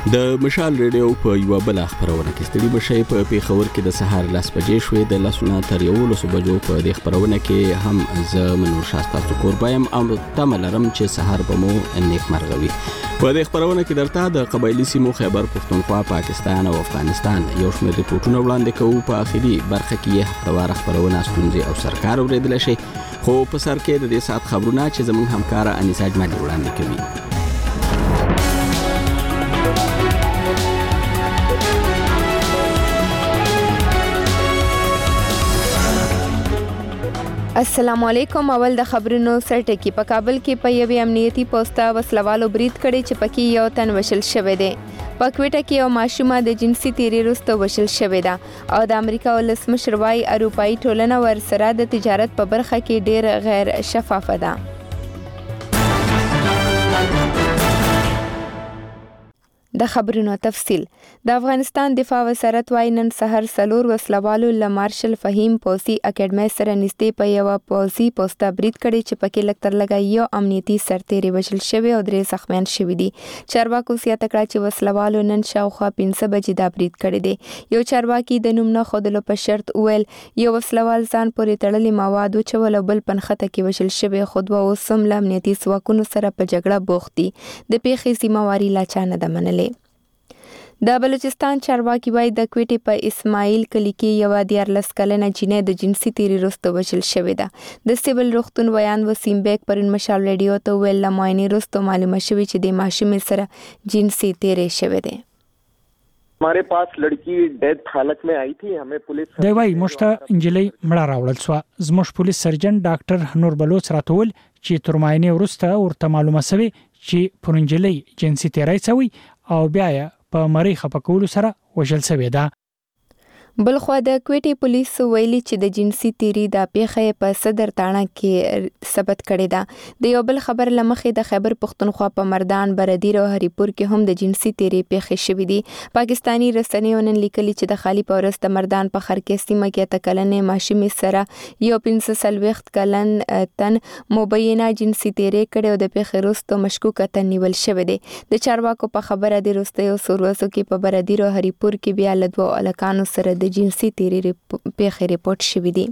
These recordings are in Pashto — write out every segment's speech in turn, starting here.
د مشال ریډیو په یو بل خبرونه کې ستړي بشي په پیښور کې د سهار 10 بجې شوې د لسونه تر 11 بجو په دې خبرونه کې هم ز منور شاستا قربایم او تملرم چې سهار بمو نیک مرغوي په دې خبرونه کې درته د قبایلی سیمو خیبر پختونخوا پاکستان او افغانستان یو شمېر ریپورتونه وړاندې کوو په اخیری برخه کې هفتوار خبرونه ستونزې او سرکار اوریدل شي خو په سر کې د دې سات خبرونه چې زموږ همکار انیسا اجمالی وړاندې کوي. السلام علیکم. اول د خبرونو سرټکی. په کابل کې په یوې امنیتي پوسټه وسلوالو برید کړي چې پکې یو تن وشل شوی دی. په کوټه کې یو ماشومه د جنسي تیری وروسته وشل شوی ده او د امریکا ولسمشر وايي اروپאי ټولنه ورسره د تجارت په برخه کې ډیر غیر شفافه ده. د خبرونو تفصیل. د افغانستان دفاع وزارت وايي نن سحر سلور وسلوالو له مارشل فهیم پوسي اکیډمي سره نږدې په یو پوسي پوسټه برید کړي چې پکې لکتر لګا یو امنیتي سرتیری وشل شوی او درې زخمیان شوی دي. چارواکو زیاته کړه چې وسلوالو نن شاوخوا 15 بجې دا برید کړی دی. یو چارواکي د نوم نه خودلو په شرط ویل یو وسلوال ځان پورې تړلي مواد وچول او بل پنخته کې وشل شوی خو دوه اوسم له امنیتي ځواکونو سره په جګړه بوخت دي. د پیښې ذمہواری لا چا نه ده منلې. د بلوچستان چارواکي وايي د کوټې په اسماعیل کلی کې یو 14 کلنه جنۍ د جنسي تیری وروسته وشل شوې ده. د سیول روغتون ویان وسیم بیگ پرون مشال ریډیو ته ویل لماینې وروسته معلومه شوې چې د ماشومې سره جنسي تیری شوې ده. हमारे पास लड़की डेथ हालत में आई थी. हमें पुलिस دی وايي مشته انجلۍ مړه راوړل شو. زموږ پولیس سرجن ډاکټر نور بلوچ راتول چې تر معاینې وروسته ورته معلومه شوه چې پر انجلۍ جنسي تیری شوی او بیا په مری خپکولو سره وشل شوی ده. بلخوا د کوټې پولیس ویلي چې د جنسي تیری د پیښې په صدر تاڼه کې ثبت کړي ده. د یو بل خبر لمخې د خیبر پختونخوا په مردان بردیر او هریپور کې هم د جنسي تیری پیښې شوې دي. پاکستانی رسنیو نن لیکلي چې د خالی پورس د مردان په خر کې سیمه کې تکلنې ماشومې سره یو 15 کلن تن مبینه جنسي تیری کړي او د پیښې وروسته مشکوک تن نیول شوی دی. د چارواکو په خبره د وروستیو سوروسو کې په بردیر او هریپور کې بیا له دوه الکانو سره د جنسي تیری پیښې ریپورت شوې دي.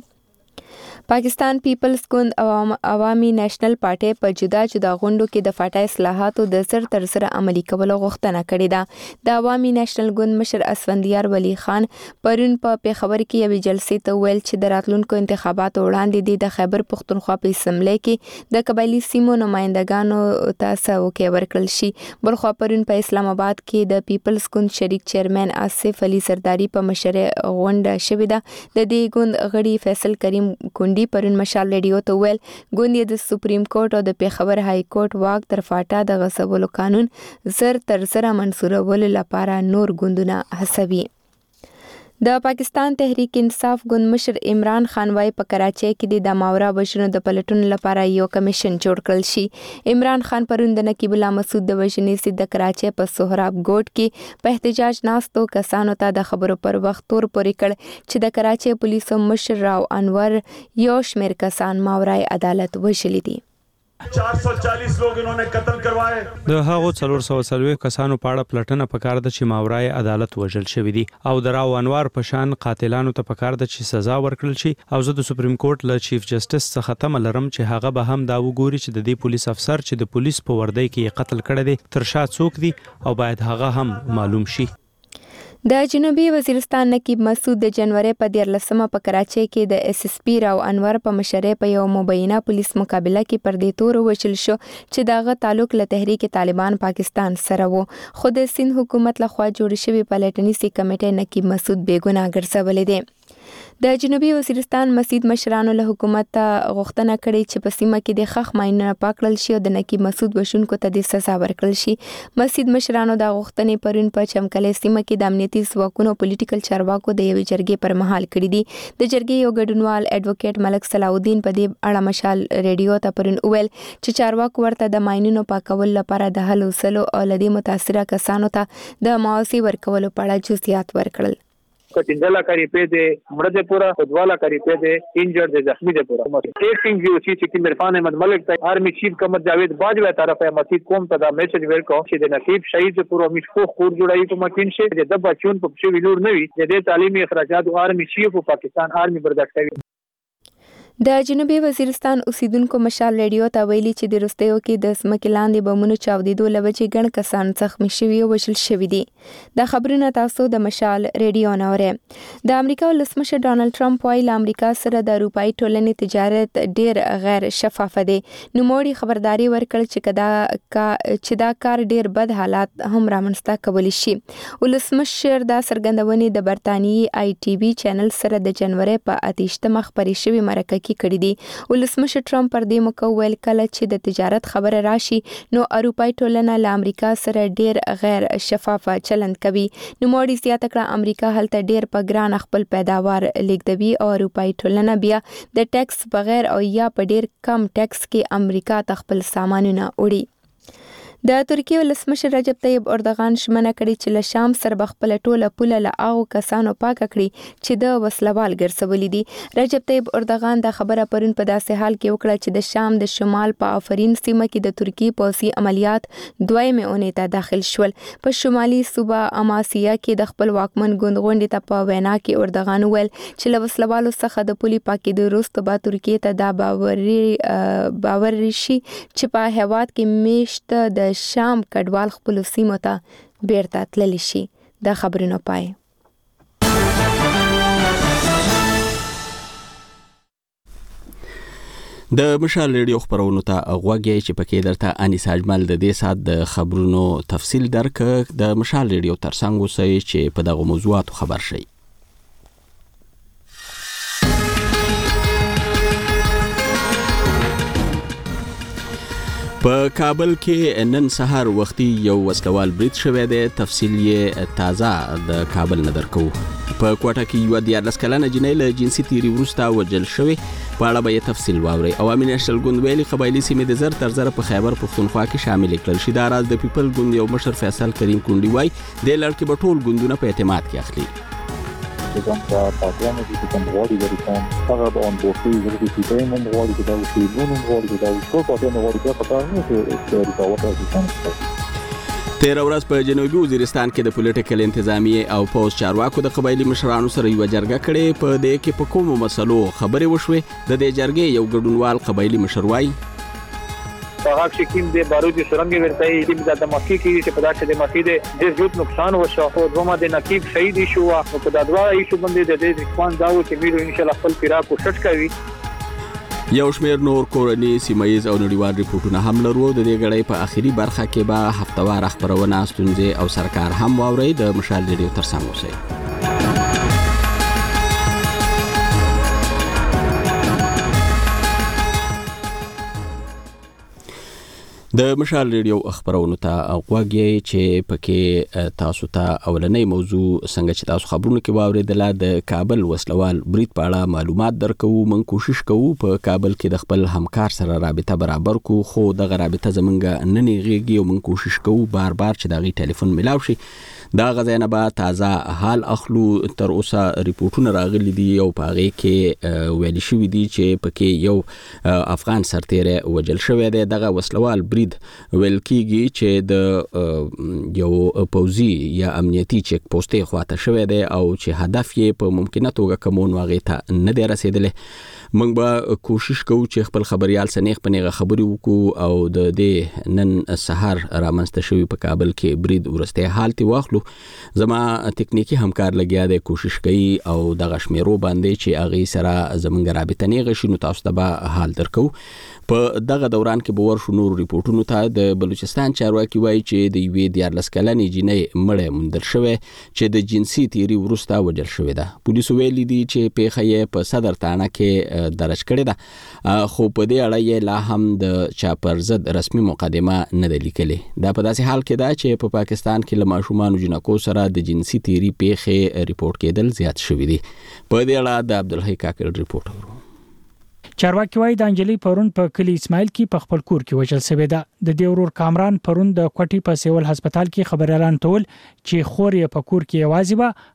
پاکستان پیپلز ګوند عوامي نېشنل پارټي په جدا جدا غونډو کې د فاټا اصلاحاتو د زر تر زر عملي کولو غوښتنه کړې ده. د عوامي نېشنل ګوند مشر اسفندیار ولی خان پرون په پیښور کې یوې جلسې ته ویل چې د راتلونکو انتخاباتو وړاندې د خیبر پختونخوا په اسمبلی کې د قبایلی سیمو نمائندګانو ته څوکۍ ورکړل شي. بلخوا پرون په اسلام آباد کې د پیپلز ګوند شریک چیرمن آصف علي زرداری په مشرۍ غونډه شوې ده. د دې ګوند غړي فیصل کریم کونډي پرون مشال ریډیو ته ویل ګوند د سپریم کورټ او د پیښور های کورټ واک تر فاټا د غصبولو قانون زر تر زر منسورولو لپاره نور ګوندونه هڅوي. د پاکستان تحریک انصاف ګوند مشر عمران خان وايي په کراچۍ کې د ماورا وژنو د پلټون لپاره یو کمیشن جوړ کړل شي. عمران خان پرون د نقیب الله مسعود د وژنې سید د کراچۍ په سهراب ګوټ کې په احتجاج ناستو کسانو ته د خبرو پر وخت تور پورې کړ چې د کراچۍ پولیسو مشر راو انور یو شمېر کسان ماورای عدالت وژلي دي. 440 لوگ انہوں نے قتل کروائے. د هغو 440 کسانو په اړه پلټنه پکار ده چې ماورای عدالت وژل شوی دي او د راو انوار په شان قاتلانو ته پکار ده چې سزا ورکړل شي او زه د سپریم کورټ له چیف جسټس څخه تمه لرم چې هغه به هم دا وګوري چې د دې پولیس افسر چې د پولیس په وردی کې قتل کړی دی تر شا څوک دي او باید هغه هم معلوم شي. د جنوبي وزیرستان نقیب مسعود د جنوري په 14مه په کراچۍ کې د اس اس پی راو انور په مشرۍ په یو مبینه پولیس مقابله کې پر دې تور وشل شو چې داغه تعلق له تحریک طالبان پاکستان سره وو. خو د سند حکومت لخوا جوړ شوی پلټنیزي کمیټه نقیب مسعود بیګناه ګرځولې ده. د جنوبي وزیرستان مسجد مشرانو له حکومت ته غوښتنه کړې چې په سیمه کې د خخ ماینونه پاکړل شي او د نقیب مسعود وشونکو ته د سزا ورکړل شي. مسجد مشرانو د غوښتنې پرون په چمکلې سیمه کې د امنیتي ځواکونو پولیټیکل چارواکو د یوې جرګې پر مهال کړې دي. د جرګې یو ګډونوال اډوکیټ ملک صلاح الدین په دې اړه مشال ریډیو ته پرون ویل چې چارواکو ورته د ماینونو پاکول لپاره د حل وسلو او لدی متاثره کسانو ته د معاوضې ورکولو په اړه جزئیات ورکړل. 15 लाख रुपए दे मर्द पूरा 2 लाख रुपए दे इंजर्ड दे जख्मी दे पूरा टेकिंग जो चीज की इरफान अहमद मलिक ता आर्मी चीफ कमर जावेद बाजवा तरफ है मसीद कौम ता मैसेज वेलको چې د نقيب شهید پورو مشکو خور جوړایي په مکین شه د بچون په شوی لور نوي د تعلیمي اخراجات او آرمي چیف په پاکستان آرمي برداشت کوي. د جنوبي وزیرستان اوسیدونکو مشال ریډیو ته ویلي چې د روستیو کې د ځمکې لاندې بمونو چاودېدو له وجې ګڼ کسان زخمي شوي او وژل شوي دي. دا خبرونه تاسو د مشال ریډیو نه اورئ. د امریکا ولسمشر ډانلډ ټرمپ وایي له امریکا سره د اروپایي ټولنې تجارت ډېر غیر شفاف دی. نوموړي خبرداري ورکړه چې دا کار ډېر بد حالات هم رامنځته کولی شي. ولسمشر دا څرګندونې د برتانیي آی ټي وي چینل سره د جنوري په 28 خبرې شوې مرکه کې کړې دي. ولسمشر ټرمپ پر دې موقع ویل کله چې د تجارت خبره راشي نو اروپایي ټولنه له امریکا سره ډېر غیر شفاف چلند کوي. نوموړي زیاته کړه امریکا هلته ډېر په ګران خپل پیداوار لیږدوي او اروپایي ټولنه بیا د ټیکس بغیر او یا په ډېر کم ټیکس کې امریکا ته خپل سامانونه وړي. د ترکیه ولسمشر رجب طیب اردوغان شمنه کړې چې له شام سره به خپله ټوله پوله له هغو کسانو پاکه کړي چې د وسلوال ګرځولي دي. رجب طیب اردوغان دا خبره پرون په داسې حال کې وکړه چې د شام د شمال په آفرین سیمه کې د ترکیې پوځي عملیات 2مې اونۍ ته داخل شول. په شمالي صوبه اماسیا کې د خپل واکمن ګوند غونډې ته په وینا کې اردوغان وویل چې له وسلوالو څخه د پولې پاکېدو وروسته به ترکیې ته دا باور شي چې په هېواد کې میشت د شام کډوال خپل سیمو ته بیرته تللی شي. دا خبرونه پای. د مشال ریډیو خبرونو ته غوږی چې پکې درته انیس اجمل د دې سات د خبرونو تفصیل درک د مشال ریډیو ترڅنګ اوسئ چې په دغه موضوعاتو خبر شئ. په کابل کې نن سهار وختي یو وسلوال برید شوی دی. تفصیل یې تازه د کابل نه درکو. په کوټه کې یو 14 کلنه جنۍ له جنسي تیری وروسته وژل شوې. په اړه به یې تفصیل واورئ. عوامي نېشنل ګوند ویلي قبایلي سیمې د زر تر زره په خیبر پښتونخوا کې شامل کړل شي. دا راز د پیپل ګوند یو مشر فیصل کریم کونډي وایي د لړ کې به ټول ګوندونه په اعتماد کې اخلي. زم په پاتیانو کې کوم غواړي د ریکام هغه به اون بوفي ورته چې نن غواړي چې دا وشي نن غواړي چې دا وشي په پاتیانو غواړي چې پتا نه چې ریکاوټ راځي. تیر ورځ په جنوبي وزیرستان کې د پولیټیکل انتظامیه او پوز چارواکو د قبایلی مشرانو سره یو جرګه کړې. په دې کې په کومو مسلو خبرې وشوې. د دې جرګې یو ګډونوال قبایلی مشر وایي هغه شکیم د بارود سرنګ ورته د دماغي کې چې په داسې دماغي د زیات نقصان وشو او دومره د نقيب شهید شو او په دا دوا ایشو باندې د دې ریسپانس داو چې میرو ان شاء الله خپل پیرا کوشش کوي. یو شمېر نور کورني سیمایز او نړیوال ریپورتونه هم لرو. د دې غړې په اخیری برخه کې به هفتوار خبرونه ستونزې او سرکار هم واوري. د مشال ریډیو ترڅنګ اوسئ. د مشال ریډیو خبرونو ته غوږی چې پکې تاسو ته اولنۍ موضوع څنګه چې تاسو خبرونه کې واوریدله د کابل وسلوال برید په اړه معلومات درکو. من کوشش کوو په کابل کې د خپل همکار سره رابطه برابر کو خو دغه رابطه زمونږ نه نیغيږي او من کوشش کوو بار چې دغه ټلیفون ملاو شي. دا غزنه به تازه حال اخلو. تر اوسه ریپورتونه راغلي دي او په هغه کې ویل شوی دي چې پکې یو افغان سرتیری وژل شوی دی. دغه وسلوال برید ویل کیږي چې د یو پوزي یا امنیتي چک پوسټ خواته شوی دی او چې هدف یې په ممکنه توګه کومون واغې ته نه دی رسیدلی. موږ به کوشش کوو چې خپل خبريال سنیخ پنیغه خبري وکړو او د دې نن سحر رامنځته شوی په کابل کې برید ورسته حالت واخلو. زما تکنیکی همکار لګیا دی کوشش کوي او د غشمیرو باندې چې اغه سره زمونږ رابطه نه غشي نو تاسو ته به حال درکو. په دغه دوران کې به ورشو نور ریپورتونو ته. د بلوچستان چارواکي وایي چې د یوې 14 کلنې جنۍ مړه موندل شوې چې د جنسي تیری وروسته وژل شوې ده. پولیسو ویلي دي چې پیښه یې په صدر تانه کې درج کړې ده خو په دې اړه یې لا هم د چا پر ضد رسمي مقدمه نه ده لیکلې. دا په داسې حال کې ده چې په پاکستان کې له ماشومان جنکو سره د جنسي تیری پیښې ریپورت کېدل زیات شوي دي. په دې اړه د عبدالحی کاکل ریپورت اورو. چارواکي وایي د انجلی پرون په کلی اسماعیل کې په خپل کور کې وژل شوی ده. د دې ورور کامران پرون د کوټي په سیول هسپتال کې خبر اعلان تول چې خور یې په کور کې یوازې و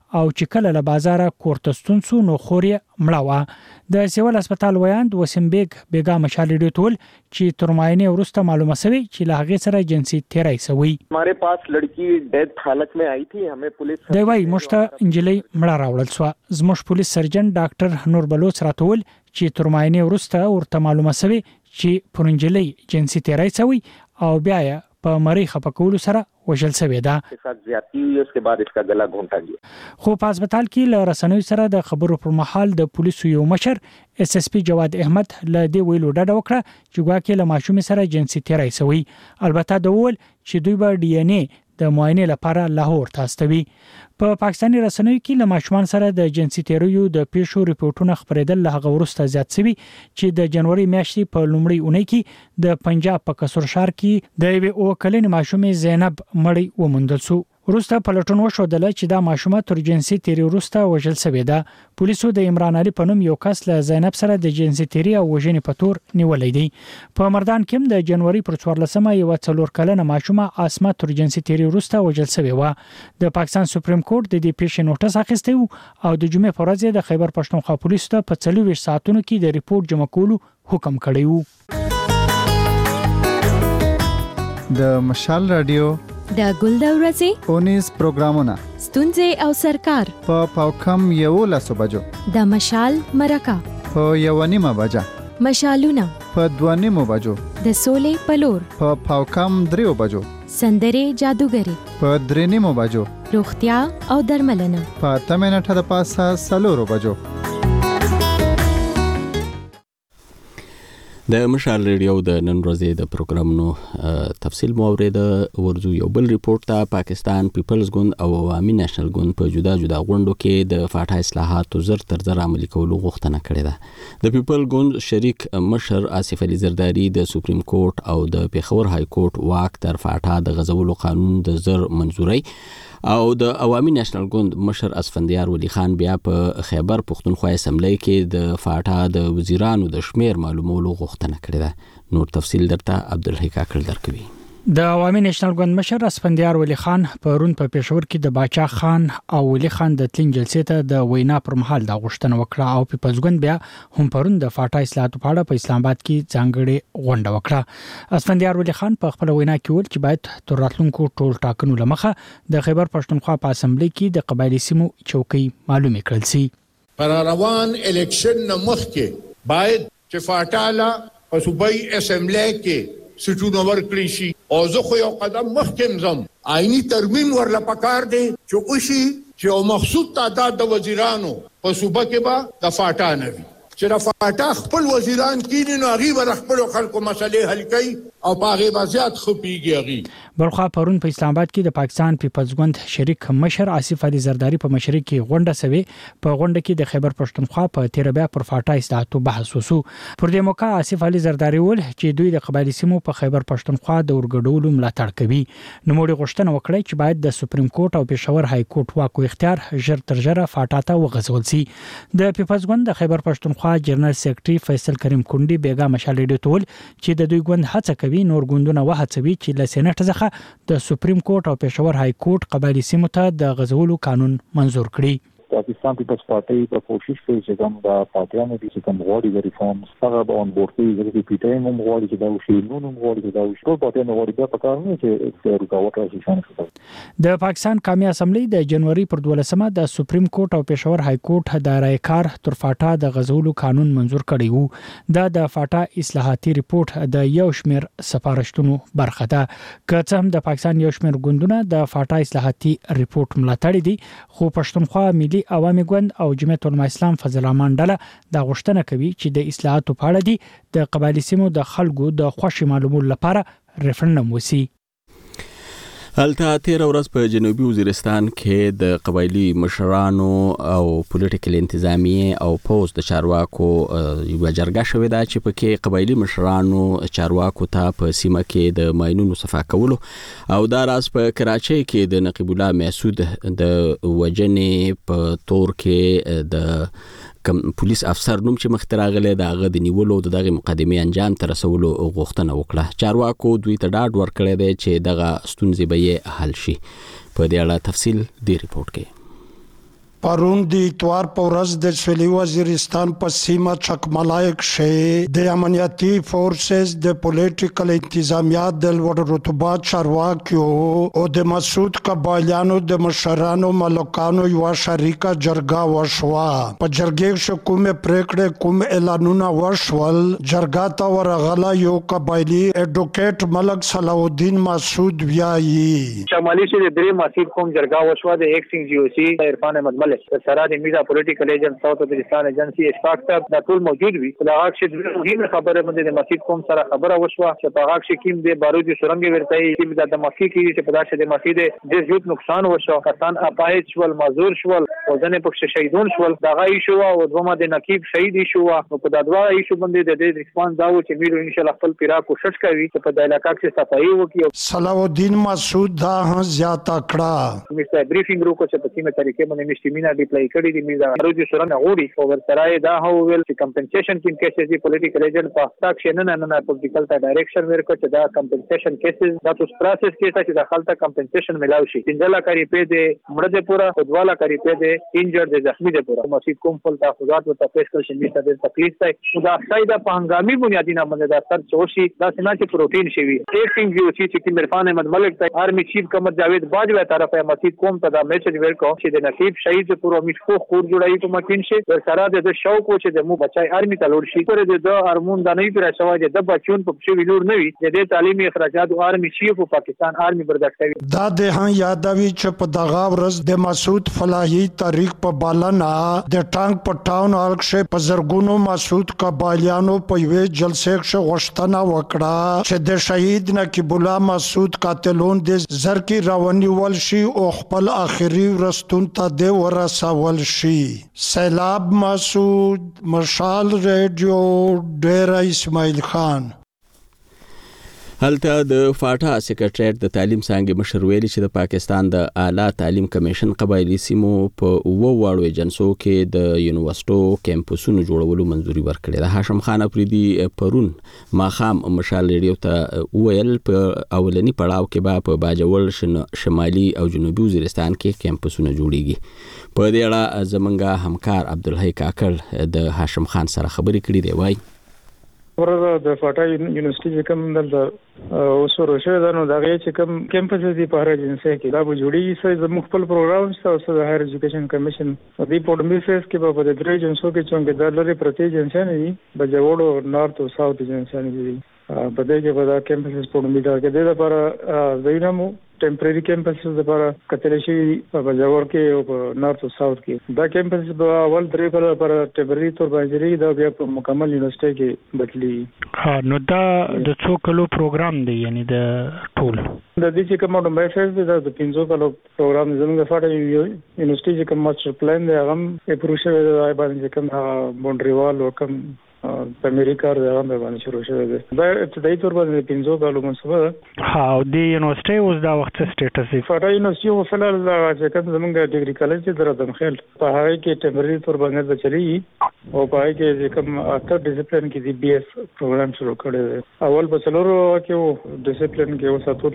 او چې کله له بازار کورتستون سو نو خوري مړه د سیول هسپتال ویاند وسیم بیگا مشال ډیټول چې ترماینه ورسته معلومه شوی چې له هغه سره جنسي تیرای سوی हमारे पास लड़की डेथ हालत में आई थी हमें पुलिस دی وای مشته انجلی مړه راوړل سو زموږ پولیس سرجن ډاکټر نور بلوچ راتول چې ترماینه ورسته ورته معلومه شوی چې پرنجلی جنسي تیرای سوی او بیا په مری خپکولو سره وژل شوی دا के साथ ज्यादती हुई उसके बाद इसका गला घोंटा गया خو په هسپتال کې له رسنوي سره د خبرو پر مهال د پولیسو یو مشر اس اس پی جواد احمد له دې ویلو ډډه وکړه چې ګواکې له ماشومې سره جنسي تیرای سوی البته د ول چې دوی به ډي ان اے د معاینې لپاره لاهور ته استوي په پاکستاني رسنیو کې له ماشومان سره د جنسي تیریو د پیښو ریپورتونه خبرېدل له هغه وروسته زیات شوي چې د جنوري میاشتې په لومړۍ اونۍ کې د پنجاب په قصر شهر کې د یوې اوکلین ماشومې زینب مړی وموندل شو وروسته پلټون وشودل چې دا ماشومه تر جنسي تیری وروسته وژل شوې ده پولیسو د عمران علي په نوم یو کس له زینب سره د جنسي تیری او وژنې په تور نیولې دی په مردان کې د جنوري پر 14مه یو 4 کلنه ماشومه اسمه تر جنسي تیری وروسته وژل شوې و د پاکستان سپریم کورټ د دې پیښې نوټس اخیستی او د جمعې په ورځ د خیبر پښتونخوا پولیسو ته په 24 ساعتونو کې د ریپورت جمع کولو حکم کړی و د مشال رادیو د ګلدورځي 19 پروګرامونه ستونزې او سرکار په پاوکم یو لاسو بجو د مشال مرکه په یو نیمه بجه مشالونه په 2 بجو د سولې پلور په پاوکم 3 بجو سندرې جادوګری په 3 بجو روغتیا او درملنه په 8 منټه د پاسه 4 بجو د مشال ریډیو د نن ورځې د پروګرامونو تفصیل مو اوریده ورځو یو بل ریپورت ته پاکستان پیپلز ګوند او عوامي نېشنل ګوند په جدا جدا غونډو کې د فاټا اصلاحاتو زر تر زر عملي کولو غوښتنه کړې ده د پیپل ګوند شریک مشر آصف علي زرداری د سپریم کورټ او د پیښور های کورټ واک تر فاټا د غزولو قانون د زر منزوري او د عوامي نېشنل ګوند مشر اسفندیار ولی خان بیا په خیبر پښتونخوا اسمبلی کې د فاټا د وزیرانو د شمیر معلومولو غوښتنه کړې ده نور تفصیل درته عبدالحی کاکړ درکوي د عوامي نېشنل ګوند مشر اسفندیار ولی خان پرون په پېښور کې د باچا خان او ولی خان د تلین جلسې ته د وینا پر مهال د غوښتنه وکړه او پیپلز ګوند بیا هم پرون د فاټا اصلاحاتو په اړه په اسلام آباد کې ځانګړې غونډه وکړه اسفندیار ولی خان په خپل وینا کې ویل چې باید تر راتلونکو ټول ټاکنو لمخه د خیبر پښتونخوا په اسمبلی کې د قبایلی سیمو چوکۍ معلومه کړل شي پر روان الیکشن مخکې باید چې فاټا لا په صوبایي اسمبلی کې سټونو ورکړی شي او زه خو یو قدم مخکې مزم آئینی ترمیم ورله پکار دی چې اوشي چې یو مخصوص تعداد د وزیرانو په صوبه کې به د فاټا نه وي چې د فاټا خپل وزیران کینی نو هغې به د خپلو خلکو مسلې حل کوي او په هغې به زیات ښه پوهېږي هغې بلخوا پرون په اسلام آباد کې د پاکستان پیپلز ګوند شریک مشر آصف علي زرداری په مشرۍ کې غونډه سوي په غونډه کې د خیبر پښتونخوا په 13 پر فاټا اصلاحاتو بحث وسو پر دې موقع آصف علي زرداری ول چې دوی د قبایلی سیمو په خیبر پښتونخوا د ورګډولو ملاتړ کوي نو موږ غوښتنه وکړه چې باید د سپریم کورټ او پېښور های کورټ واکو اختیار ژر تر ژره فاټا ته وغځول شي د پیپلز ګوند د خیبر پښتونخوا جنرال سیکریټري فیصل کریم کونډي بیگا مشال ډیټول چې د دوی ګوند هڅه کوي نور ګوندونه وهڅوي چې له سېنات څخه د سپریم کورټ او پېښور های کورټ قبایلی سیمو ته د غزولو قانون منزور کړي پاکستان پیپلز پارټي په کوشش کوي چې کوم د پارټیانو چې کوم غواړي د ریفارمز هغه به اون بورډ کوي چې پی ټی ایم هم غواړي چې دا وشي نو هم غواړي چې دا وشي ټول پارټیانو غواړي دا په کار نه چې رکاوټ راشي شان د پاکستان قومي اسمبلی د جنوري پر 12مه د سپریم کورټ او پېښور های کورټ د رایکار تر فاټا د غزولو قانون منزور کړی وو دا د فاټا اصلاحاتي ریپورت د یو شمیر سفارشتونو برخه ده که څه هم د پاکستان یو شمیر ګوندونه د فاټا اصلاحاتي ریپورت ملاتړ دي خو پښتونخوا ملي عوامي ګوند او جمعیت العلماء اسلام فضل الرحمن ډله د غوښتنه کوي چې د اصلاحاتو په اړه دي د قبایلی سیمو د خلکو د خوښي معلومولو لپاره ریفرندوم وسی هلته 13 ورځ په جنوبي وزیرستان کې د قبایلی مشرانو او پولیټیکل انتظامیه او پوز د چارواکو یو جرګه شوې ده چې پکې قبایلی مشرانو چارواکو ته په سیمه کې د ماینونو صفا کولو او دا راز په کراچۍ کې د نقیب الله محسود د وجنې په تور کې د کم پولیس افسر نوم چې مختراغله دغه د نیولو دغه مقدمه انجام تر رسولو غوښتنه وکړه چارواکو دوی ته ډاډ ورکړی دی چې دغه ستونزې به حل شي په دې اړه تفصیل دی ریپورت کې پرون د اتوار په ورځ د سویلي وزیرستان په سیمه چکملای کې د امنیتي فورسز د پولیټیکل انتظامیه د لوړ رتبه چارواکیو او د مسعود قبایلیانو د مشرانو ملکانو یو شریکه جرګه وشوه. په جرګې کې کومه پریکړه کوم اعلانونه وشول. جرګه ته ورغله یو قبایلی اډوکیټ ملک صلاح الدین مسعود ویایي شمالي چې د درې مسعود قوم جرګه وشوه د ایکسنګ جی او سی عرفان احمد سره د میډیا پولیټیکل ایجنټ ساوث وزیرستان ایجنسی اشفاق صاحب دا ټول موجود وي. دا هغه چې مهمه خبره باندې د مسجد قوم سره خبره وشوه چې په هغه کې کیم د بارودي سرنګ ورته چې د مسجد کې چې په داسې د مسجد د زیات نقصان وشو کسان اپایت شول مازور شول او ځنې پکې شهیدون شول. دا غي شو او دومره د نقیب شهید شو او په دغه ایشو باندې د ریسپانس دا و چې میرو ان شاء الله خپل پیرا کوشش کوي چې په د علاقې کې صفایي وکړي. صلاح الدین مسعود دا زیاته کړه مستر بریفینګ ورکو چې په کومه طریقې باندې مشتمینه ډیپلای کړي دي میزه بارودي سرنګ غوړي او ورسره دا هو ویل چې کمپنسیشن کې کیسز دي پولیټیکل ایجنټ په تاک شنه نه پولیټیکل ته ډایریکشن ورکو چې دا کمپنسیشن کیسز دا توس پروسس کې چې د خلک کمپنسیشن ملاوي شي. انځلا کاری په دې مړه پورا خدواله کاری په دې انجر د زخمی دې پورا مسجد کوم فل تحفظات او تفصیل شنه د تکلیف ته دا سایده په هنګامي بنیادی نه باندې دا سر چوشي دا سنا چې پروتین شي وي. ایکټینګ جی او سی چې عرفان احمد ملک ته آرمی چیف قمر جاوید باجوی طرفه مسجد کوم ته دا میسج ورکو چې د نقیب شهید پورا میشکو خور جوړای په مکین شي سره د شوق چې د مو بچای آرمی ته لور شي پر د ارمون د نه پر شوای د بچون په شی ویلور نه وي د تعلیمي اخراجات او آرمی چیف په پاکستان آرمی برداشت کوي. دا د هان یادوي چې په دغه ورځ د مسعود فلاحي تاریخ په بالنا د ټانک په ټاون هالکشه په زرګونو مسعود قبایلیانو په یوه جلسه کې غوښتنه وکړه چې د شهید نقیب الله مسعود قاتلون د زرکی راونی ول شي او خپل اخري ورستون ته د ورسول شي. سیلاب مسعود مشال ریډیو ډیره اسماعیل خان. هلته د فاټا سیکریټریټ د تعلیم څنګه مشر ویلي چې د پاکستان د اعلی تعلیم کمیشن قبایلی سیمو په وواړو ایجنسو کې د یونیورسيټو کیمپسونو جوړولو منځوري ورکړه. د هاشم خان افریدي پرون ماخام مشال ریډیو ته ویل په اولنی پړاو کې به په باجوړ شمالي او جنوبي وزیرستان کې کیمپسونه جوړیږي. په دې اړه زمونږ همکار عبدالحی کاکړ د هاشم خان سره خبرې کړې دی. وای ورته د فاټا یونیورسيټي کوم د اوسورو شه دا نو دغه چې کوم کیمپس دي په هر جنسه کې دا جوړیږي چې د مختلف پروګرام او د هایر ایجوکیشن کمیشن د پورټمی فیس کې په د درې جنسو کې څنګه د لری پرتی جنسه نه دي بجوړو نارث او ساوث جنسه نه دي په دې کې په دا کیمپس پورټمی دا کې د لپاره دینمو ټمپرری کیمپس لپاره کتل شي په بجوړ کې او په نارث او ساوث کې دا کیمپس په اول درې کال لپاره ټمپرری تور باندې دا بیا په مکمل یونیورسيټي کې بدلی. نو دا د څو کلو پروګرام دی یعنی د ټول د دې چې کومه د میسج د 15 کلو پروګرام زموږ فاټا یونیورسيټي چې کوم ماستر پلان دی هغه اپروچ شوی دی باندې کوم باونډریوال او کوم په امریکا راغلی باندې شروع شوی دی. دا ابتدایي تور باندې 15 کالو منصوبه ها او د یونیورسيټي اوس دا وخت سټیټس دی. فاټا یونیورسيټي او فلال دا چې کوم زموږ ډیګري کالج چې درته مخېل په هغه کې ټمپرری تور باندې چلی او په هغه کې کوم اته ډیسپلین کې دی بي اس پروګرام شروع کړی دی. اول په څلورو کې ډیسپلین کې اوساتو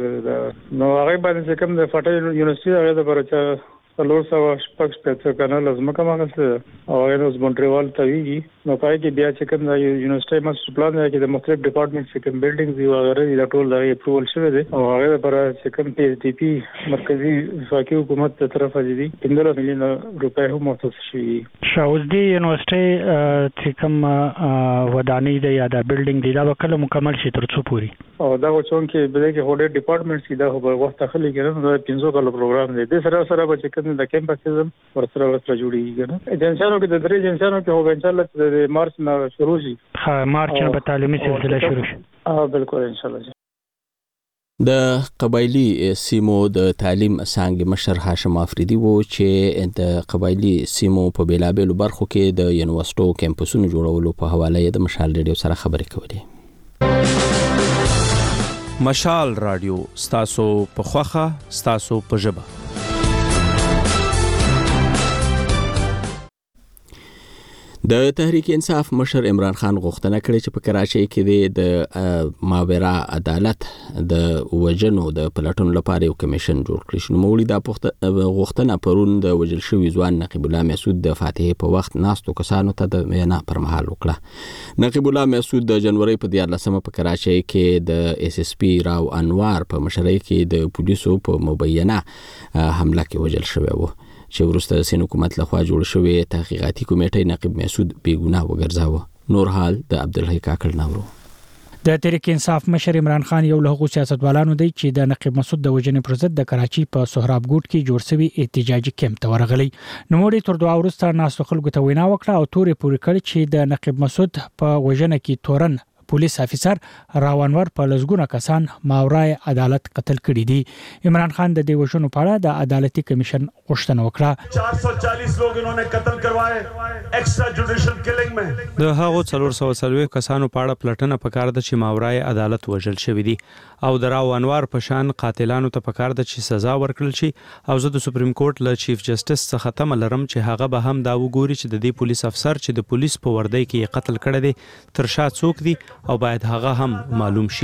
تر نو هغه باندې کوم د فاټا یونیورسيټي هغه د برچا لور سوا شپږ سپېڅ کنه لازم کومه او هغه اوس مونټریال ته ویږي نو پای کې بیا چې کوم د یونیورسيټي ماستر پلان دی چې د مختلف ډپارټمنټس کې کوم بلډینګز دی وغیرہ د ټول د اپروول شوی دی او هغه لپاره چې کوم پی ایچ ډی پی مرکزی وفاقي حکومت تر طرفه دي 15 میلیون روپۍ هم مختص شوي. شاوز دی یونیورسيټي چې کوم ودانی دی یا د بلډینګ دی دا وکړه مکمل شي تر څو پوری او دا وڅون کې بلې کې هوډ ډپارټمنټس دا په وخت خلک کېږي نو 15 کال پروګرام دی د سره به چې د کیمپسزم ورسره جوړیږي نه ایجنسیانو کې د درې ایجنسیانو کې هو ان شاء الله د مارچ نه شروع شي. ها مارچ نه په تعلیمي سلسله شروع شي. بالکل ان شاء الله. د قبایلی سیمو د تعلیم څنګه مشر هاشم افریدي وو چې د قبایلی سیمو په بیلابېلو برخو کې د یونیورسيټو کیمپسونو جوړولو په حواله د مشال ریډیو سره خبرې کولې. مشال رادیو ستاسو په خوخه ستاسو په ژبه. د تحریک انصاف مشر عمران خان غوښتنه کړې چې په کراچۍ کې د ماورا عدالت د وجنو د پلټنو لپاره یو کمیشن جوړ کړي شو. نوموړي دا غوښتنه پرون د وجل شوی ځوان نقیب الله مسعود د فاتحې په وخت ناستو کسانو ته د وینا پر مهال وکړه. نقیب الله مسعود د جنوري په 14مه په کراچۍ کې د اس اس پی راو انوار په مشرۍ کې د پولیسو په مبینه حمله کې وجل شوی و چې وروسته سین حکومت لخوا جوړ شوی تحقیقاتي کمیټې نقیب مسعود بیګناه وګرځاوه. نور حال د عبدالحی کاکړ نورو. د تحریک انصاف مشر عمران خان یو له سیاستوالانو دی چې د نقیب مسعود د وژنې پر ضد د کراچۍ په سهراب ګوټ کې جوړ شوی احتجاجي کیمپ ته ورغلی. نوموړي تر دوه ورځې ناس خلکو ته وینا وکړه او تورې پورې کړ چې د نقیب مسعود په وژنه کې تورن پولیس افیسر راونور په لزګونه کسان ماورای عدالت قتل کړي دي. عمران خان د دې وژنو په اړه د عدالتي کمیشن غوښتنه وکړه. 440 لوگ انہوں نے قتل کروائے ایکسٹرا جوډیشل کلینګ میں. د هغو 440 کسانو په اړه پلټنه پکار ده چې ماورای عدالت وژل شوی دي او د راونور په شان قاتلانو ته پکار ده چې سزا ورکړل شي. او زه د سپریم کورټ له چیف جسټس څخه تمه لرم چې هغه به هم دا وګوري چې د دې پولیس افسر چې د پولیس په وردی کې قتل کړی دی تر شا څوک دی او باید هغه هم معلوم شي.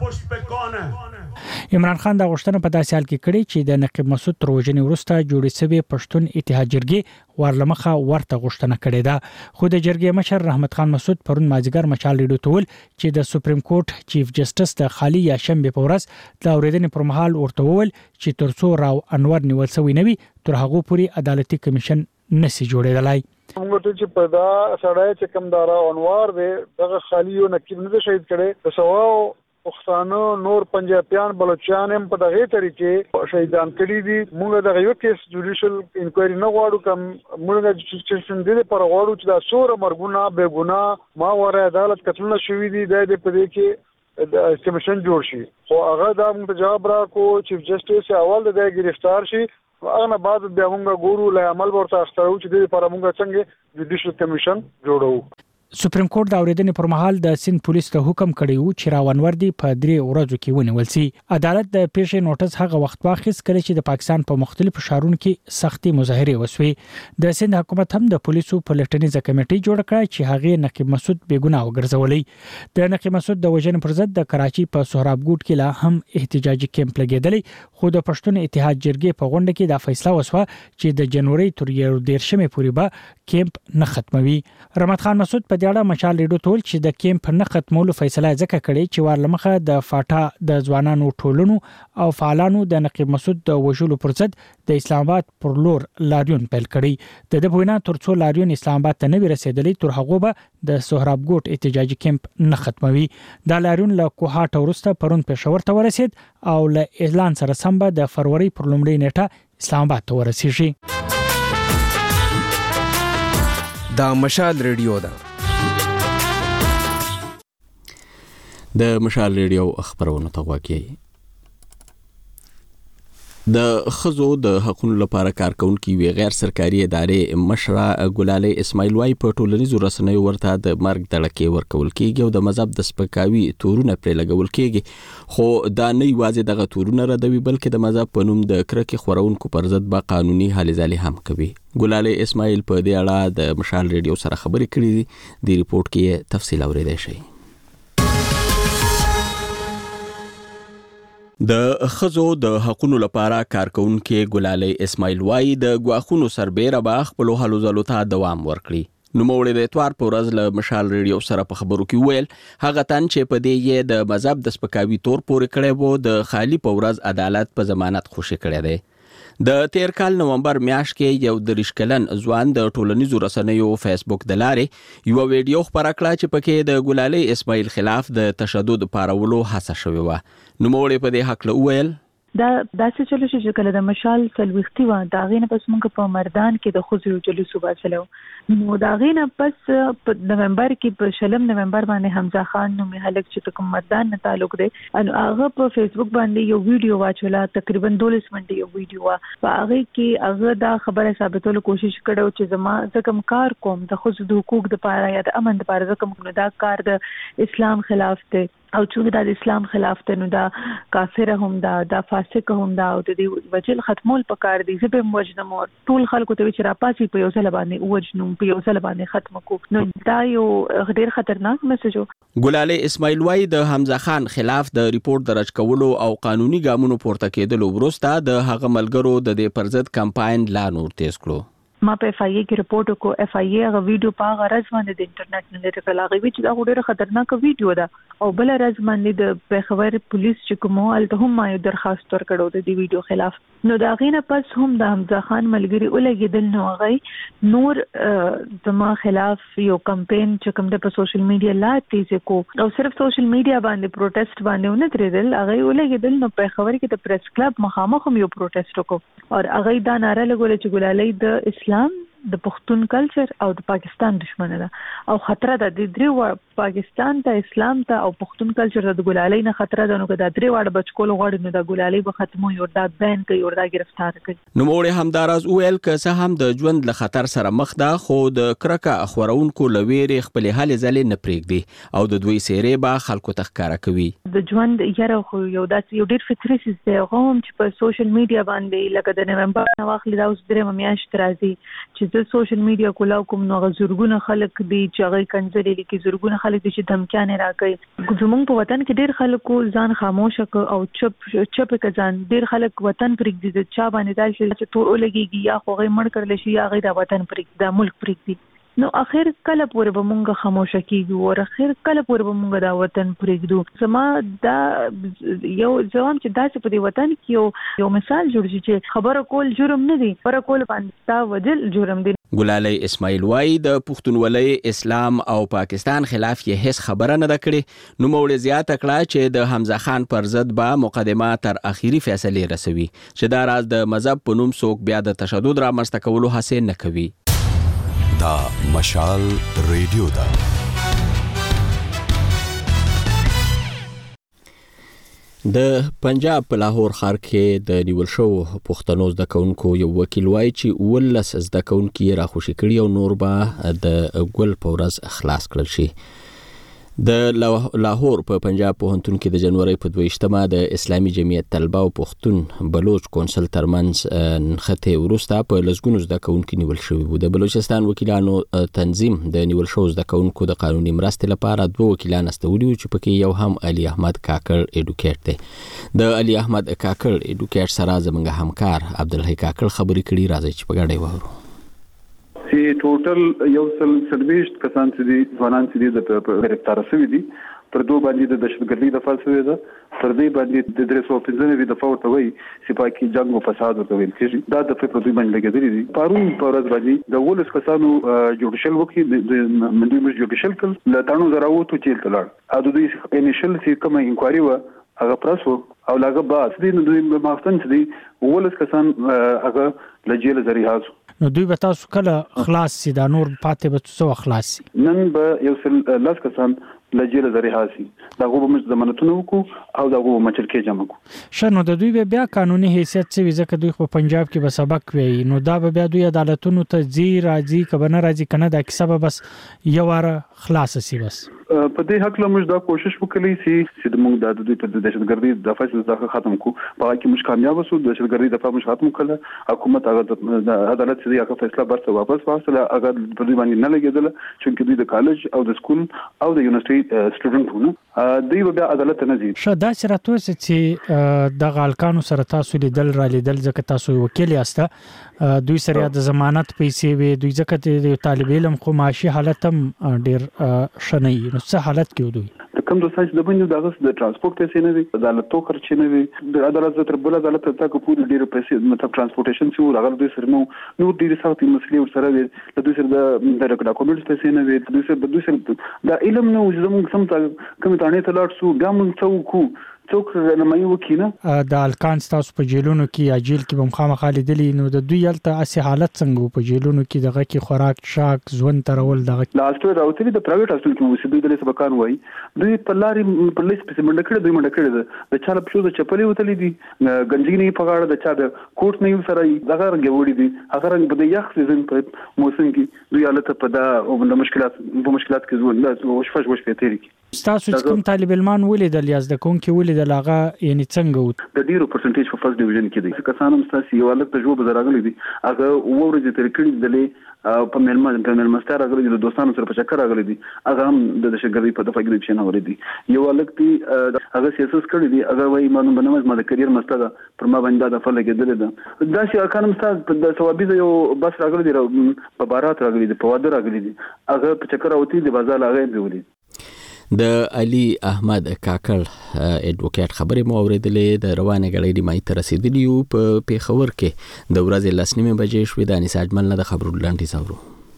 عمران خان دا غوښتنه په داسې حال کې کړې چې د نقیب مسعود تر وژنې وروسته جوړې شوې پښتون اتحاد جرګې ورلمخه ورته غوښتنه کړې ده. خو د جرګې مشر رحمت خان مسعود پرون مازیګر مشال ریډیو ته ویل چې د سپریم کورټ چیف جسټس د خالی یا شنبه په ورځ د اوریدنې پر مهال ورته ویل چې ترڅو راو انور نیول شوی نه وي تر هغه پورې عدالتي کمیشن نسی جوړېدلای. موږ ته چې په دا سړی چې کوم دارا انوار دی دغه خالی یو نقیب نه شهید کړي د سواو پښتانه نور پنجابیان بلوچستان هم په دغه طریقې شهیدان کړي دي. موږ دغه یو کیس جوډیشل انکوایري نه غواړو کوم موږ د جسټیشن دې پر غواړو چې دا سور مرګونه به ګناه ما وره عدالت کتل شوې دي د په دې کې کمیشن جوړ شي. خو هغه دا موږ جواب راکو چیف جسټس اول د گرفتار شي هغه نه بعد بیا موږ ګورو له عمل ورته اختیارو چې د لپاره موږ څنګه جوډیشل کمیشن جوړو. سپریم کورټ د اوریدنې پر مهال د سند پولیس ته حکم کړی و چې راونور دی په 3 ورځو کې ونیول شي. عدالت د پیښې نوټس هغه وخت واخیست کله چې د پاکستان په مختلفو ښارونو کې سختي مظاهره وسوې. د سند حکومت هم د پولیسو پلټنیزه کمیټې جوړ کړه چې هغه نقیب مسعود بیګناه وګرځولې. د نقیب مسعود د وژنې پر ضد د کراچۍ په سهراب ګوټ کې لا هم احتجاجي کیمپ لګیدلی. خو د پښتون اتحاد جرګې په غونډه کې دا فیصله وسوه چې د جنوري تر 13مې پورې به کیمپ نه ختموي. رحمت خان مسعود په دې اړه مشال ریډیو ته ویل چې د کیمپ نه ختمولو فیصله ځکه کړې چې ورلمخه د فاټا د ځوانانو ټولنو او فعالانو د نقیب مسعود د وژلو پر ضد د اسلام آباد پر لور لاریون پیل کړی. د دې وینا ترڅو لاریون اسلام آباد ته نه ورسېدلی تر هغه به د سهراب ګوټ احتجاجي کیمپ نه ختموي. دا لاریون له کوهاټ ورسته پرون پېښور ته ورسید او له اعلان سره سم به د فروری پر لومړۍ نیټه اسلام آباد ته ورسیږي. دا مشال ریډیو ده. د مشال ریډیو خبرونه ته وګورئ. د خزو د حقوقو لپاره کارکونکو وی غیر سرکاري ادارې مشره ګلاله اسماعیل وای په ټولنیزو رسنیو ورته د مرګ دړکې ورکول کیږي او د مذهب د سپکاوي تورونه پر لګول کیږي. خو دا نه یوازې دغه تورونه ردوي بلکې د مذهب په نوم د کرکې خورونکو پر ضد به قانوني هلې ځلې هم کوي. ګلاله اسماعیل په دې اړه د مشال ریډیو سره خبرې کړې دي. د ریپورت کې تفصیل اوریدئ شئ. د خزو د حقوقو لپاره کارکونکو ګلاله اسماعیل وای د غواخونو سربېره به خپل هلو ځلو ته دوام ورکړي. نوموړي د اتوار په ورځ له مشال ریډیو سره په خبرو کې ویل هغه تن چې په دې یې د مذهب د سپکاوي تور پورې کړی وو د خالی په ورځ عدالت په ضمانت خوشي کړی دی. د تیر کال نومبر میاشت کې یو 30 کلن ځوان د ټولنیزو رسنیو فیسبوک د لارې یو ویډیو خبره کړه چې پکې د ګلاله اسماعیل خلاف د تشدد پارولو هڅه شوې و. نوموړي په دې حق له ویل دا داسې چلو چې کله د مشال سلوختی و دا غینه پس موږ په مردان کې د خوځو جلوس وباسلو. نو دا غینه پس په نومبر کې په 16 نومبر باندې حمزه خان نو مهلک چې کوم مردان نه تعلق دی ان هغه په فیسبوک باندې یو ویډیو واچولا تقریبا 12 منټه یو ویډیو وا هغه کې هغه دا خبره ثابتولو کوشش کړو چې زما زکم کار کوم د خوځو د حقوق د پاره یا د امن د پاره زکم دا کار د اسلام خلاف دی او چې د اسلام خلاف ته نو دا کافر هم دا فاسق هم دا او د دې وجل ختمول پکار دي چې په وجنم ټول خلکو ته چې را پاسي په یو ځل باندې وجنم په یو ځل باندې ختم کو نو دا یو ډېر خطرناک میسج و. ګلاله اسماعیل وای د حمزه خان خلاف د ریپورت درج کولو او قانوني ګامونو پورته کېدلو وروسته د هغه ملګرو د دې پرځد کمپاین لا نور تیز کړو. ما په FIA کې رپورت کو FIA غو ویډیو په غرض باندې د انټرنیټ نه لري کلاغي چې دا ډېر خطرناک ویډیو ده او بل راز باندې د پیښور پولیس چې کومه الته هم ما یو درخواست ورکړو د دې ویډیو خلاف نو دا غینه پس هم د حمزه خان ملګری ولګیدل نو غي نور زما خلاف یو کمپاین چې کوم د په سوشل میډیا لا تیز کو او صرف سوشل میډیا باندې پروټیسټ باندې نه درېدل هغه ولګیدل نو پیښور کې د پریس کلب مخامخ هم یو پروټیسټ وکړو او هغه دا ناره لګول چې ګلالۍ د اسلام د پښتون کلچر او د پاکستان دښمنه ده او خطر ده د درې پاکستان ته اسلام ته او پښتون کلچر ته د ګلالۍ نه خطر ده نو دا درې واړه بچکول غوړي نو د ګلالۍ به ختمو یو دا بین کوي یو دا گرفتار کوي. نو موږ همداراز ویل که څه هم د ژوند له خطر سره مخ ده خو د کرکه اخورونکو لويري خپل حل ځلې نه پرېږدي او د دوی سیرې به خلکو تخکاره کوي. د ژوند یره خو یو داسې ډېر فطري سیس دی غوم چې په سوشل میډیا باندې لکه د نومبر نه واخلي دا اوس درې میاشت راځي چې د سوشل میډیا کولاو کوم نو زورګونه خلک دي چې هغه کنځلې لیکي زورګونه خلک دي چې دمکانې راکړي زمونږ په وطن کې ډېر خلکو ځان خاموش او چپ کځان ډېر خلک وطن پرېږدي د چا باندې دا چې ټول ولګيږي یا خو غي مړ کړل شي یا غي د وطن پرېږدي د ملک پرېږدي نو اخر کله پورې به مونږه خاموش کیږو او اخر کله پورې به مونږه دا وطن پرېږدو. زما دا یو ځوان چې داسې په دې وطن کې یو مثال جوړ شي چې خبره کول جرم نه دی خبره کول باندې تا وجل جرم دی. ګلالۍ اسماعیل وای د پښتونولۍ اسلام او پاکستان خلاف یې هیڅ خبره نه ده کړې نو موږ زیاته کړه چې د حمزه خان پر ضد به مقدمه تر اخیری فیصله رسوي چې دا راز د مذهب په نوم څوک بیا د تشدد را مستې کولو هڅه نه کوي. دا مشال ریډیو دا د پنجاب په لاهور ښار کې د نیول شو پښتنو زده کوونکو یو وکیل وایي چې 19 زده کوونکي راخوشي کړي او نور به د ګل په ورځ خلاص کړل شي. د لاهور په پنجاب پوهنتون کې د جنوري په 22مه د اسلامي جمعیت طلبه او پښتون بلوچ کونسل ترمنځ نښته ورسته په لسګونو زده کوونکي نیول شوي وو. د بلوچستان وکیلانو تنظیم د نیول شو زده کوونکو د قانوني مرستې لپاره 2 وکیلان استولي چې پکې یو هم علي احمد کاکړ اډوکیټ دی. د علي احمد کاکړ اډوکیټ سره زموږ همکار عبدالحی کاکړ خبرې کړي راځي چې په ګډه وورو. چې ټوټل یو سل کسان چې دي ځوانان چې دي د گرفتار شوي دي پر دوه باندې د دهشتګردۍ دفعه شوې ده پر دې باندې د 315 دفعه ورته وایي چې پاکي جنگ او فساد ورته ویل کېږي دا د دوی باندې لګېدلې دي. پرون په ورځ باندې د 19 کسانو جوډیشل وکي د منډي جوډیشل کل له تانو زراوتو چې تلل ا د دوی انیشل چې کومه انکوایري و هغه پرسو او لاګه باس دي نو دوی مافتن چې دي 19 کسان هغه لجیل زریحاز نو دوی به تاسو کله خلاص سي دا نور پاتې به څو خلاص سي نن به یو سل لاس کسان لجیل زریحاسي دا غو به ضمانتونه وکړو او دا غو مچلکې جمع کو شنو د دوی بیا قانوني حیثیت څه ځکه دوی په پنجاب کې به سبق وی نو دا به بیا دوی عدالتونو ته راځي کبه راځي کنه دا کیسه به بس یو واره خلاص سي بس په دې حق له موږ دا کوشش وکړی چې موږ د دوی په دهشتګردۍ د فیصله ختم کو په کې موږ کامیاب شو د دهشتګردۍ د فهم ختم کړل حکومت هغه د عدالت سره هغه فیصله برته واپس واخله هغه په دې باندې نه لګیدل چې دوی د کالج او د سکول او د یونیورسيټي سټوډنټونه دوی بیا عدالت نه ځي شدا سره چې د غالکانو سره تاسو لیدل ځکه تاسو وکیل یاست دوی سره د ضمانت پیسې وي دوی ځکه د طالب علم خو معاشي حالت هم ډیر شنه نو څه حالت کې دوی کوم د ساينس د باندې د ترانسپورت پیسې نه وي عدالت تو خرچ نه وي د عدالت تر بل عدالت ته کو پوری ډیر پیسې مطلب ترانسپورټیشن څو راغله دوی سره نو ډیر سختي مسلې ور سره وي د دوی سره د ډاکومنټس پیسې نه وي دوی سره د علم نو زموږ سم کوم تانه ته لاړ سو بیا موږ څو کو څوک رهنمایي وکړي نه. د الکان تاسو په جیلونو کې یا جیل کې به مخامخ لیدلی نو د دوی هلته اسی حالت څنګه په جیلونو کې دغه کې خوراک شاک ژوند ترول دغه لاستو راوتلي د پرایویټ هاسپټل کې اوسېدل د سبقان وای دوی په لارې په لیست په منډه کړه دوی منډه کړه د چا په شو د چپلې وتلې دي ګنجګنی په غاړه د چا د کوټ نه یو سره دغه رنګ وړي دي هغه رنګ په یخ سیزن په موسم کې دوی حالت په د مشکلات کې ژوند وشفش تیری کی. تاسو چې کوم طالب علمان ولیدل یا زده کوونکي ولیدل هغه یعنی څنګه د ډیرو پرسنټیج په فرست ډیویژن کې دي کسانو مستاسي یو الګ تجربه دراغلي دي هغه ورځ تر کړي دلې په ملمستر راغلي د دوستانو سره په چکر راغلي دي هغه هم د شګردي په دفعه کې نه ورې دي یو الګ تی هغه سیاسس کړی دي هغه وایي مانو بنمز ما د کرییر مستدا پر ما باندې د فل کېدل ده دا چې اکانم تاسو د ثوابي یو بس راغلي دي په بارات راغلي دي په واده راغلي دي هغه په چکر اوتی دي بازار هغه دی ولي. د علي احمد کاکل اډوکیټ خبرې مو اوریدلې د روانه غړې د مای تر رسیدلی په پیښور کې د ورځې لسنیمه بجې شوې د انیس اجمل نه د خبرو لاندې زاورو.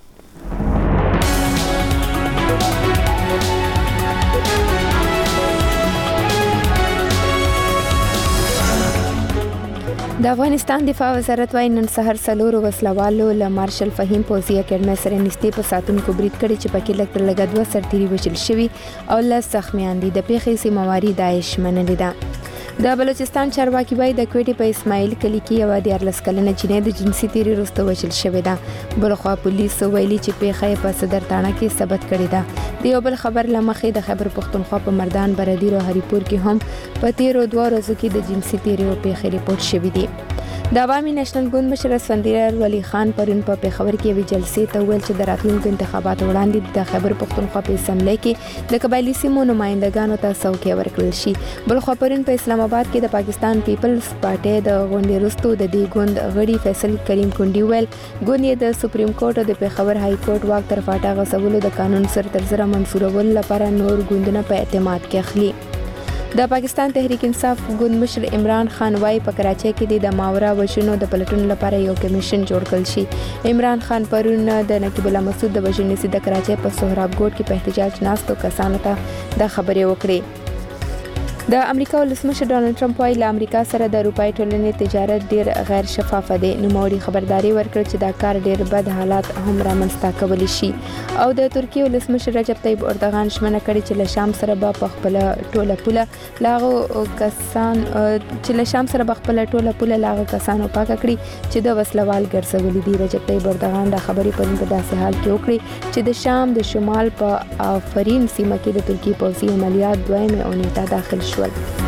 د افغانستان دفاع وزارت وايي نن سحر څلورو وسلوالو له مارشل فهیم پوځي اکیډمي سره نږدې په ساتونکو برید کړی چې پکې لږ تر لږه 2 سرتیري وژل شوي او 10 زخمیان دي. د پیښې سیمواري داعش منلې ده. د بلوچستان چارواکي وايي د کوټې په اسماعیل کلی کې یو 14 کلنه جنۍ د جنسي تیری وروسته وژل شوې ده. بلخوا پولیس ویلي چې پیښه په صدر تاڼه کې ثبت کړې ده. د یو بل خبر لمخې د خیبر پښتونخوا په مردان بردیر او هریپور کې هم په تیرو 2 ورځو کې د جنسي تیری پیښې ریپورت شوې دي. د عوامي نېشنل ګوند مشر اسفندیار ولی خان پرون په پیښور کې وی جلسې ته ویل چې د راتلونکو انتخاباتو وړاندې د خیبر پښتونخوا په اسمبلی کې د قبایلی سیمو نمائندګانو ته څوکۍ ورکړل شي. بلخوا پرون په اسلام آباد کې د پاکستان پیپلز پارټي د غونډې وروسته د دې ګوند غړي فیصل کریم کونډي ویل ګوند یې د سپریم کورټ او د پیښور های کورټ واک تر فاټا غوښولو د قانون سر تر سره منسوړول لپاره نور ګوندونه په اعتماد کې اخلي. د پاکستان تحریک انصاف ګوند مشر عمران خان وايي په کراچۍ کې د ماورا وژنو د پلټون لپاره یو کمیشن جوړ کړل شي. عمران خان پرون د نقیب الله مسعود د وژنې د کراچۍ په سهراب ګوټ کې په احتجاج ناستو کسانو ته د خبرې وکړې. د امریکا ولسمشر ډانلډ ټرمپ وايي له امریکا سره د اروپای ټولنې تجارت ډیر غیر شفاف دی. نوموړي خبرداري ورکړه چې دا کار ډیر بد حالات هم رامنځته کولی شي. او د ترکیې ولسمشر رجب طیب اردوغان شمنه کړې چې له شام سره به په خپل ټوله پوله لاغو کسان چې له شام سره به خپل ټوله پوله لاغو کسانو پاک کړي چې د وسلوال ګرځولي دي. رجب طیب اردوغان دا خبرې پرون په داسې حال کې وکړي چې د شام د شمال په آفرین سیمه کې د ترکیې پوځي عملیات دویمه اونۍ داخل شول.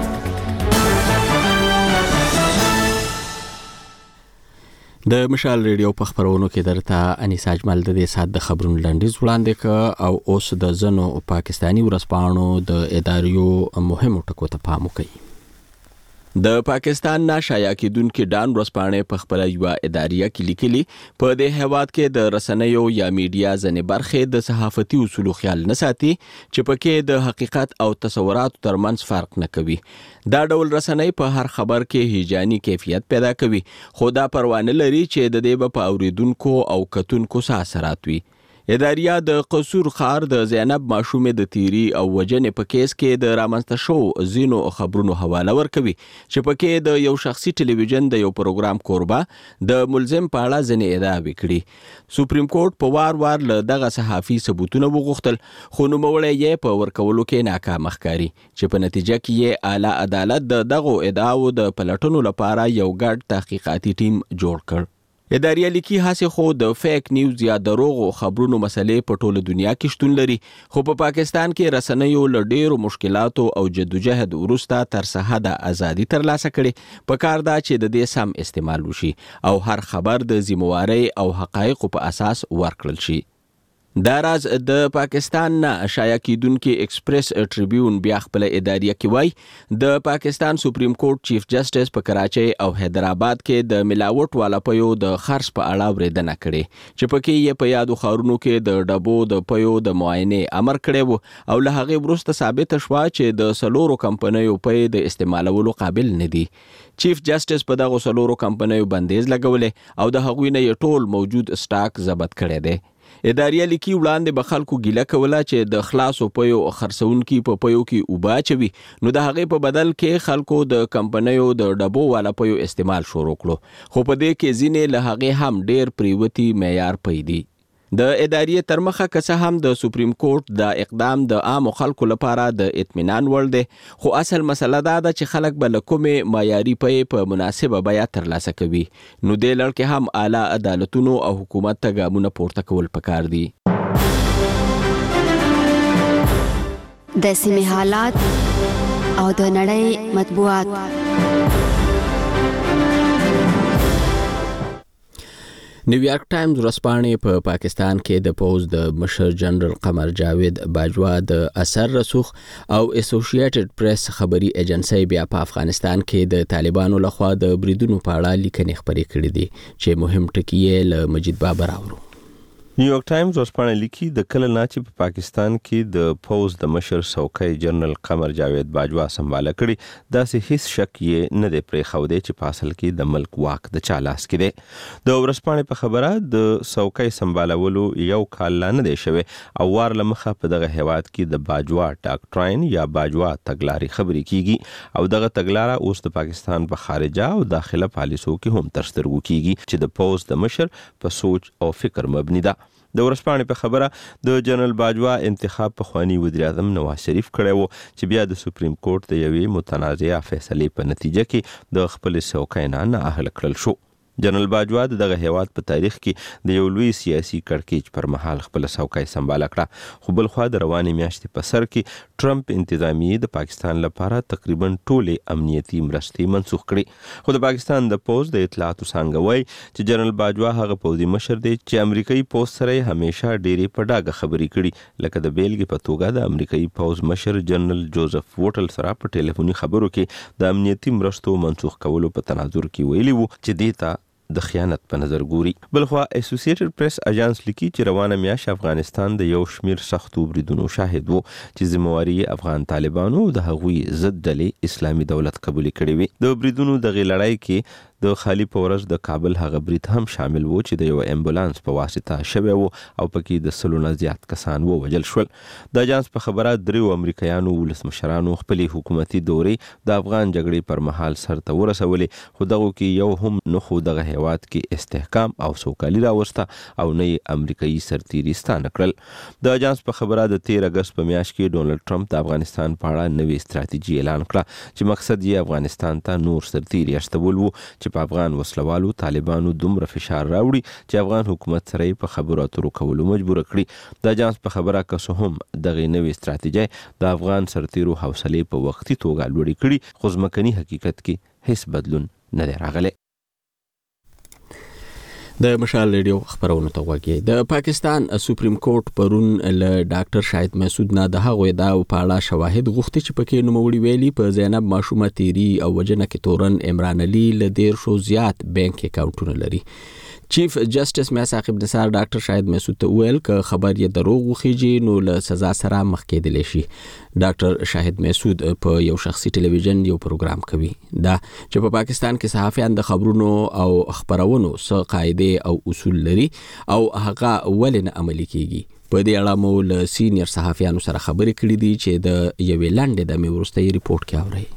د مشال ریډیو په خبرونو کې درته انیس اجمل د دې سات د خبرونو لنډیز وړاندې ک او اوس د زنو پاکستانی ورسپانو د اداریو مهمو ټکو ته پام وکړي. د پاکستان ناشایع کېدونکو ډان ورسپانې په خپل یو اداریه کې لیکلي په دې هیواد کې د رسنیو یا میډیا ځنې برخې د صحافتي اصولو خیال نه ساتي چې پکې د حقیقت او تصوراتو ترمنځ فرق نه کوي. دا ډول رسنۍ په هر خبر کې هیجانی کیفیت پیدا کوي خو دا پروا نه لري چې د دې په اوریدونکو او کتونکو څه اثرات وي. اداریه د قصور خار د زینب ماشومه د تیری او وجنې په کیس کې د رامنځته شو زینو خبرونو حواله ورکوي چې پکې د یو شخصي ټلویزیون د یو پروګرام کوربه د ملزم په اړه ځنې ادعا وکړي. سپریم کورټ په وار له دغه صحافي ثبوتونه وغوښتل خو نوموړی یې په ورکولو کې ناکام ښکاري چې په نتیجه کې یې اعلی عدالت دغه ادعاو د پلټنو لپاره یو ګډ تحقیقاتي ټیم جوړ کړ. اداریه لیکي هڅه خو د فیک نیوز یا دروغو خبرونو مسلې په ټوله دنیا کې شتون لري خو په پاکستان کې رسنیو له ډیرو مشکلاتو او جدوجهد وروسته تر سحده ازادي ترلاسه کړي. په کار دا چې د دې سم استعمال وشي او هر خبر د ذمہواری او حقایقو په اساس ورکړل شي. دا راز د پاکستان نه شایع کیدونکو ایکسپریس ټریبیون بیا خپل اداریه کې وای د پاکستان سپریم کورټ چیف جسټس په کراچۍ او حیدرآباد کې د ملاوټ والا پيو د خرڅ په اړه ورېدنه کړې چې پکې یې په یادو خارونو کې د ډبو د پيو د معاینه امر کړی وو او له هغه وروسته ثابت شوه چې د سلورو کمپنیو په د استعمالولو قابل نه دي. چیف جسټس په دغه سلورو کمپنیو بندیز لګولې او د هغوی نه ټول موجود سٹاک ضبط کړی دی. اداري لیکي وړاندې به خلکو ګیله کوله چې د خلاصو پیو خرڅونکي په پیو کې اوبه اچوي، نو د هغې په بدل کې خلکو د کمپنیو د ډبو والا پیو استعمال شروع کړو، خو په دې کې ځینې له هغې هم ډېر پریوتي معیار پی دي. د ادارې تر مخه که څه هم د سپریم کورټ د اقدام د عامو خلکو لپاره د اطمینان وړ دی، خو اصل مسله دا ده چې خلک به له کومې معیاري پیې په مناسبه بیه ترلاسه کوي. نو دې لړ کې هم اعلی عدالتونو او حکومت ته ګامونه پورته کول پکار دي. د سیمې حالات او د نړۍ مطبوعات. نیویارک ټایمز ورځپاڼې په پاکستان کې د پوز د مشر جنرال قمر جاوید باجوا د اثر رسوخ او اسوسییټډ پریس خبري ایجنسی بیا په افغانستان کې د طالبانو لخوا د بریدونو په اړه لیکنې خپرې کړې دي چې مهم ټکي یې له مجید بابر اورو. نیویارک ټایمز ورځپاڼه لیکي د کله نه چې په پاکستان کې د پوز د مشر څوکۍ جنرال قمر جاوید باجوا سمباله کړي، داسې هیڅ شک یې نه دی پرېښودی چې په اصل کې د ملک واک د چا لاس کې دی. د ورځپاڼې په خبره د څوکۍ سمبالولو یو کال لا نه دی شوی او وار له مخه په دغه هیواد کې د باجوا ډاکټراین یا باجوا تګلارې خبرې کیږي او دغه تګلاره اوس د پاکستان په خارجه او داخله پالیسو کې هم تر سترګو کیږي چې د پوز د مشر په سوچ او فکر مبني ده. د ورځپاڼې په خبره د جنرال باجوا انتخاب پخوانی وزیر اعظم نواز شریف کړی و چې بیا د سپریم کورټ د یوې متنازعه فیصلې په نتیجه کې د خپل څوکۍ نه اهل کړل شو. جنرال باجوا دغه هیواد په تاریخ کې د یو لوی سیاسي کړکېچ پر مهال خپل څوکۍ سمباله کړه، خو بل خوا د روانې میاشتې په سر کې ټرمپ انتظامیه د پاکستان لپاره تقریبا ټولې امنیتي مرستې منسوخ کړې. خو د پاکستان د پوز د اطلاعاتو څانګه وایي چې جنرال باجوا هغه پوځي مشر دی چې امریکایي پوز سره همیشه ډېرې په ډاګه خبرې کړي، لکه د بیلګې په توګه د امریکایي پوز مشر جنرال جوزف ووټل سره په ټلیفوني خبرو کې د امنیتي مرستو منسوخ کولو په تناظر کې ویلي وو چې دې ته د خیانت په نظر ګوري. بلخوا اسوسییټډ پریس اژانس لیکي چې روانه میاشت افغانستان د یو شمیر سختو بریدونو شاهد وو چې ذمہواری افغان طالبانو د هغوی ضد ډلې اسلامي دولت قبول کړي وي. د بریدونو دغه لړۍ کې د خالی پورز د کابل هغه برید هم شامل وو چې د یو امبولانس په واسطه شوی وو او پکې د سلونه زیات کسان ووجل شول. د اژانس په خبره دریو امریکایانو ولسمشرانو خپلې حکومتي دورې د افغان جګړې پر مهال سرته ورسولې، خو دغه کې یو هم نه خو دغه هیواد کې استحکام او سوکالي راوسته او نه امریکایي سرتیري ستانه کړل. د اژانس په خبره د 13 اگست په میاشت کې ډونلډ ټرمپ د افغانستان په اړه نوې ستراتیژي اعلان کړه چې مقصد یې افغانستان ته نور سرتیري استول وو چې په افغان وسلوالو طالبانو دومره فشار راوړي چې افغان حکومت سره په خبرو اترو کولو مجبور کړي. د اژانس په خبره که هم دغه نوې ستراتیژي د افغان سرتیرو حوصله په وختي توګه لوړې کړي، خو ځمکني حقیقت کې هیڅ بدلون نه دی راغلی. د مشال ریډیو خبرونه ته وګورئ. د پاکستان سپریم کورټ پرون له ډاکټر شاهد مسعود نه د هغوی دا په اړه شواهد غوښتي چې پکې نوموړي ویلي په زینب ماشومه تیری او وجنه کې تورن عمران علي له 10 زیات بانک اکاونټونه لري. چیف جسټس میا صاحب نثار ډاکټر شاهد مسعود ته ویل ک خبر یې دروغ وخیږي نو له سزا سره مخ کېدلی شي. ډاکټر شاهد مسعود په یو شخصي ټلویزیون یو پروګرام کوي دا چې په پاکستان کې صحافیان د خبرونو او خبرونو څخه قاعده او اصول لري او هغه ولنه عملي کیږي. په دې اړه مو له سینیئر صحافیانو سره خبرې کړې دي چې د یوې لاندې د میورستي ریپورت کې اوري.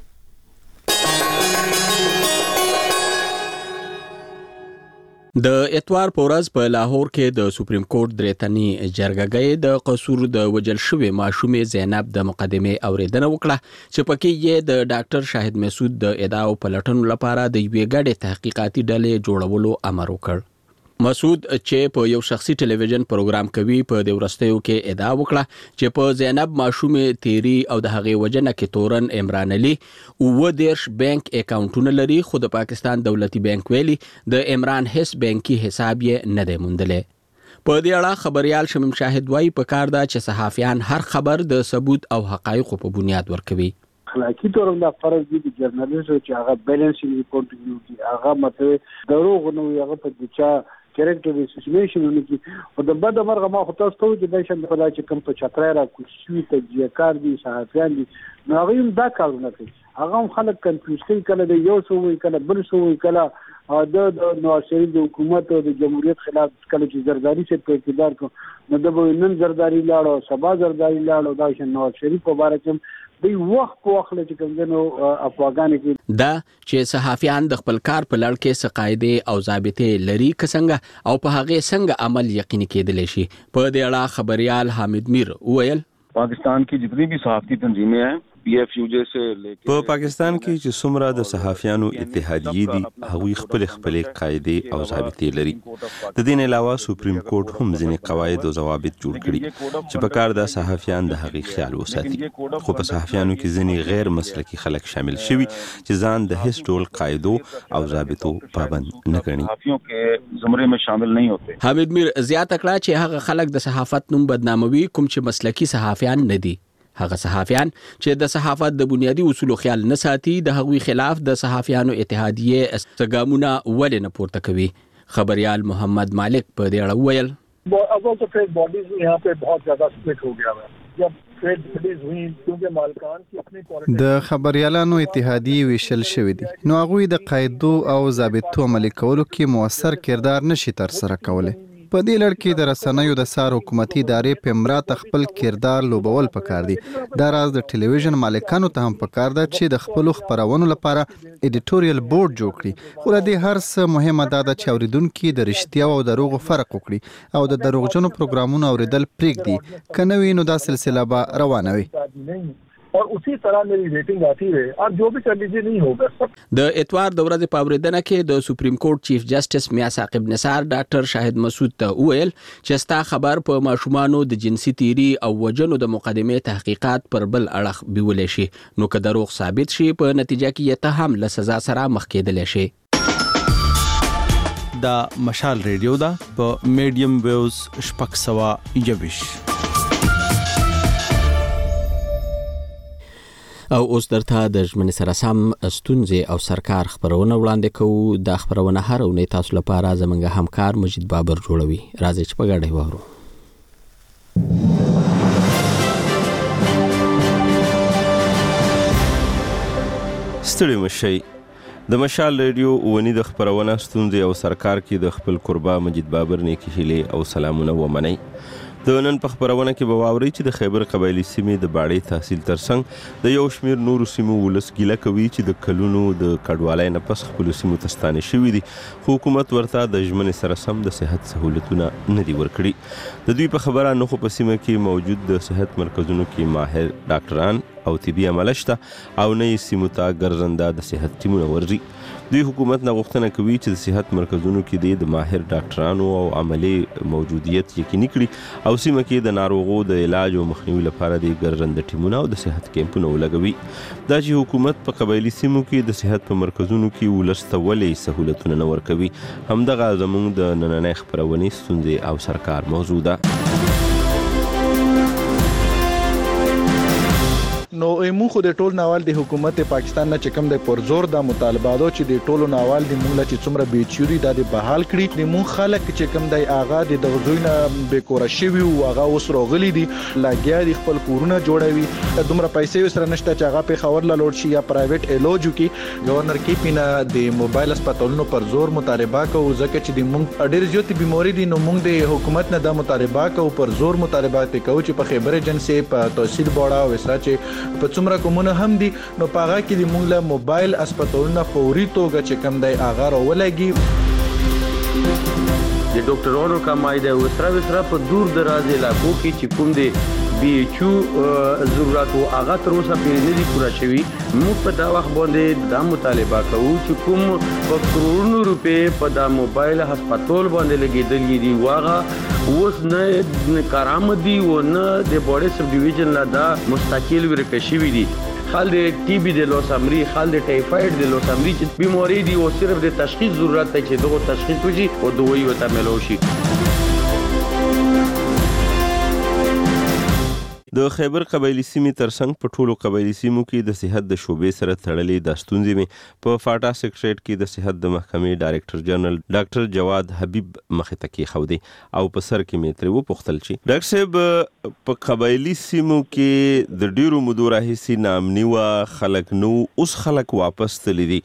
د اتوار په ورځ په لاهور کې د سپریم کورټ درېتنی جرګه د قصور د وجل شوی ماشومې زینب د مقدمه اوریدنه وکړه چې پکې یې د ډاکټر شاهد مسعود د ادعاو پلټنو لپاره د یوې ګډې تحقیقاتي ډلې جوړولو امر وکړ. مسعود چې په یو شخصي ټلویزیون پروګرام کوي په د ورستیو کې ادعا وکړه چې په زینب ماشومې تیری او د هغې وجنه کې تورن عمران علي او 10 بانک اکاونټونه لري، خو د پاکستان دولتي بانک ویلي د عمران هیڅ بانکي حساب یې نه دی موندلی. په دې اړه خبريال شمیم شاهد وايي په کار دا چې صحافیان هر خبر د ثبوت او حقایقو په بنیاد ورکوي. اخلاقی طور د فرض دي د جرنالیست چې هغه بیلانسینګ ریپورت کوي، هغه مته دروغ نو هغه په دچا کریکټر اسوسییشن ونکي او د بد مرغه ما خو تاسو ته د نشم په لای چې کوم په چترای را کوشي ته ځکار دي صحافیان دي نو هغه هم دا کارونه کوي، هغه هم خلک کنفیوز کوي، کله د یو څو وی کله بل څو وی کله د نواز شریف د حکومت او د جمهوریت خلاف کله چې زرداری سے په اقتدار کو نو د نن زرداری لاړو سبا زرداری لاړو دا چې نواز شریف په اړه چې دی وخت په وخت چې کومو افغانان کې دا چې صحافیان د خپل کار په لړ کې سقایده او ضابطه لري کڅنګ او په هغه څنګه عمل یقیني کېدلی شي په دې اړه خبريال حامد میر وویل पाकिस्तान की जितनी भी सहाफ़ती तंजीमें हैं PFU जैसे په پاکستان کې چې څومره د صحافیانو اتحادیې دي هغوی خپل قاعده او ضابطې لري. د دې نه علاوه سپریم کورټ هم ځینې قواعد او ضوابط جوړ کړي چې په کار د صحافیان د حقیقي خیال وساتي. خو په صحافیانو کې ځینې غیر مسلکي خلک شامل شوي چې ځان د هیڅ ډول قاعدو او ضابطو پابند نه ګڼي. صحافیوں کې زمرے میں شامل نہیں ہوتے. حامد میر زیاته کړه چې هغه خلک د صحافت نوم بدناموي کوم چې مسلکي صحافیان نه دي. هغه صحافیان چې د صحافت د بنیادی اصولو خیال نه ساتي د هغوی خلاف د صحافیانو اتحادیه استګامونه ولې نه پورته کوي. خبريال محمد مالک په دې اړه وویل اول تو ٹریڈ باڈیز میں یہاں پہ بہت زیادہ سپلٹ ہو گیا ہے. جب ٹریڈ باڈیز ہوئی کیونکہ مالکان کی اپنی د خبريالانو اتحادیه ویشل شوې دي نو هغوی د قاعدو او ضابطو عملي کولو کې موثر کردار نشي تر سره کولای. په دې لړ کې د رسنیو د سار حکومتي ادارې په امرات خپل کردار لوبول پکار دي. دا راز د ټلویزیون مالکانو ته هم پکار ده چې د خپل خبرونو لپاره ایډیټوریال بورډ جوړ کړي. خو د دې هر څه مهمه ده چې اوریدونکو د رښتیا او دروغ فرق وکړي او د دروغجنو پروګرامونو اوریدل پرېږدي. کنه وینو دا سلسله به روانه وي. اور اسی طرح میری ریٹنگ آتی رہے اور جو بھی کر لیجیے نہیں ہوگا. د اتوار د ورځې په اوریدنه کې د سپریم کورټ چیف جسټس میا ثاقب نثار ډاکټر شاهد مسعود ته وویل چې ستا خبر په ماشومانو د جنسي تیری او وجنو د مقدمه تحقیقات پر بل اړخ بیول شي نو که دروغ ثابت شي په نتیجه کې یته هم له سزا سره مخ کېدل شي. دا مشال ریډیو دا په میډیم ویوز شپږ سوه یویش. او اوس درته د ژمنې سره سم ستونزې او سرکار خبرونه وړاندې کوو. دا خبرونه هر اونۍ تاسو لپاره زموږ همکار مجید بابر جوړوي. راځئ چې په ګډه وورو. ستړي مشئ. د مشال ریډیو ونی د خبرونه ستونزې او سرکار کې د خپل قربا مجید بابر نیکی هیلې او سلامونه ومنئ. د نن په خبرونه کې به واورئ چې د خیبر قبایلی سیمې د باړې تحصیل ترڅنګ د یو شمیر نورو سیمو ولس ګیله کوي چې د کلونو د کډوالۍ نه پس خپلو سیمو ته ستانه شوي دي خو حکومت ورته د ژمنې سره سم د صحت سهولتونه نه دي ورکړي. د دوی په خبره نه خو په سیمه کې موجود د صحت مرکزونو کې ماهر ډاکټران او طبي عمله شته او نه یې سیمو ته ګرځنده د صحت ټیمونه ورځي. دوی حکومت نه غوښتنه کوي چې د صحت مرکزونو کې د ماهر ډاکټرانو او عملي موجودیت یقیني کړي او سیمه کې د ناروغو د علاج او مخنیوي لپاره د ګرځنده ټیمونه او د صحت کیمپونه ولګوي. دا چې حکومت په قبایلی سیمو کې د صحت په مرکزونو کې ولس ته ولې سهولتونه نه ورکوي همدغه زموږ د نننۍ خبرونې ستونزې او سرکار موضوع ده. نو موږ خو د ټول ناوال د حکومت پاکستان نه چکم د پرزور د مطالباتو چې د ټولو ناوال د موږ چې څومره بیچوري د بحال کړي د موږ خلک چې کوم د اغا د دغزوینه به کور شوی او اغا اوس راغلي دي لاګیا د خپل کورونه جوړوي دومره پیسې سره نشته چې اغا په خبر لا لوړ شي یا پرایویټ الوجو کې گورنر کې پینا د موبایل هسپتالونو پر زور مطالبه کوي ځکه چې د موږ ډېر زیات بیماری دي نو موږ د حکومت نه د مطالبه کوي پر زور مطالبه کوي چې په خیبر ایجنسی په تحصیل بوړا او وسره چې په څومره کومونه هم دي نو پاغه کې د موږ له موبایل هسپتالونو فوري توګه چې کم دی اغا راولګي. د ډاکټرانو کمای دی وسره په دور دراز علاقو کې چې کوم دی بي ایچ او ضرورت او هغه تر اوسه پرې نه دي پوره شوي. موږ په دا وخت باندې دا مطالبه کوو چې کوم په کروڑونو روپۍ په دا موبایل هسپتال باندې لګېدلي دي واغه اوس نه کارآمد دي او نه د باډي سب ډیویژن لا دا مستقل ورکه شوي دي. خال د ټي بي د لوسامري خال د ټایفاید د لوسامري چې بیماری دي او صرف د تشخیص ضرورت دی چې دغه تشخیص وشي او دوی وته ملو شي. د خیبر قبایلی سیمې ترڅنګ په ټولو قبایلی سیمو کې د صحت د شوبې سره تړلې د ستونزې مې په فاټا سیکریټریټ کې د صحت د محکمې ډایرکټر جنرال ډاکټر جواد حبیب مخې ته کېښودې او په سر کې مې ترې وپوښتل چې ډاکټر صاحب په قبایلی سیمو کې د ډیرو مودو راهیسې ناامني وه خلک نو اوس خلک واپس تللي دي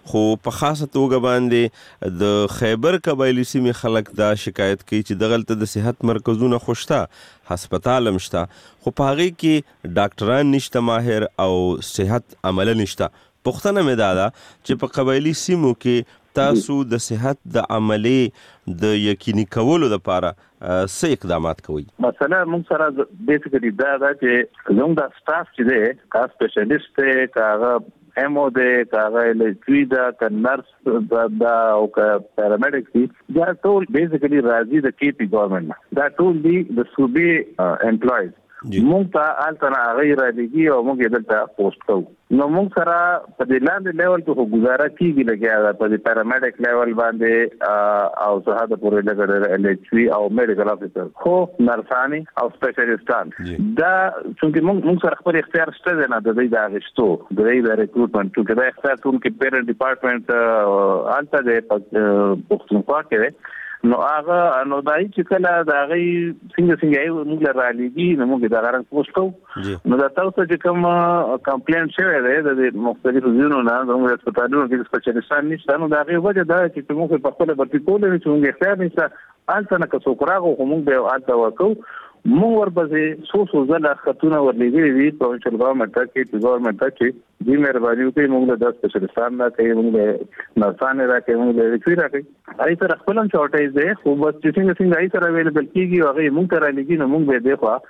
خو په خاصه توګه باندې د خیبر قبایلی سیمې خلک دا شکایت کوي چې دغلته د صحت مرکزونه خوشته، هسپتال هم شته، خو په هغې کې ډاکټران نشته ماهر او صحت عمله نشته. پوښتنه مې دا ده چې په قبایلی سیمو کې تاسو د صحت د عملې د یقیني کولو لپاره څه اقدامات کوئ؟ مثلا موږ سره بیسیکلی دا ده چې زموږ د سټاف چې دی کا سپیشلیست دی، کا هغه ایمو دی، کا هغه ایلچوي ده، کا نرس ده او کا پیرامیډیک دي، دا ټول بیسیکلی راځي د کې پی ګورنمنټ نه. دا ټول دي د صوبې امپلویز. مونږ ته الته هغه را لګي او موږ یې دلته پوسټ کوو. نو موږ سره په دې لاندې لیول کې گزاره کیږي لګیا په دې پیرامیډیک لیول باندې او صحت پورې لګړل ایلچوي او میډیکل افیسر خو نرسانی او سپیشلیستان دا چې موږ سره خپل اختیار شته نه د دې د غشتو د دې د ریکروټمنټ چې دا اختیار ټول کې پیرنټ ډپارټمنټ الته د پښتونخوا کې نو هغه نو دای چې کله دا غي څنګه موږ را لګي نو موږ دا غران پوسټ کوو. نو دا تاسو چې کوم کمپلینټ شوی دی د مختلفو ځینو نه زموږ هسپتالونو کې سپیشلیستان نشته، نو دا غي وجه دا چې موږ په خپل برتي کولې چې موږ اختیار نشته الته نه کڅو کراغو موږ به الته وکړو. موږ ورپسې څو ځله خطونه ورلېږلي دي پروینشل ګورنمنټ ته چې ګورنمنټ ته چې دې مهرباني وکړي موږ د سپیشلیستان نه کوي، موږ نرسانه راکړي، موږ د ریکوي راکړي. آی سره خپل هم شورټیج دی خو بس چې څنګه آی سره اویلیبل کیږي هغه موږ ته را لګي نو موږ به دی خو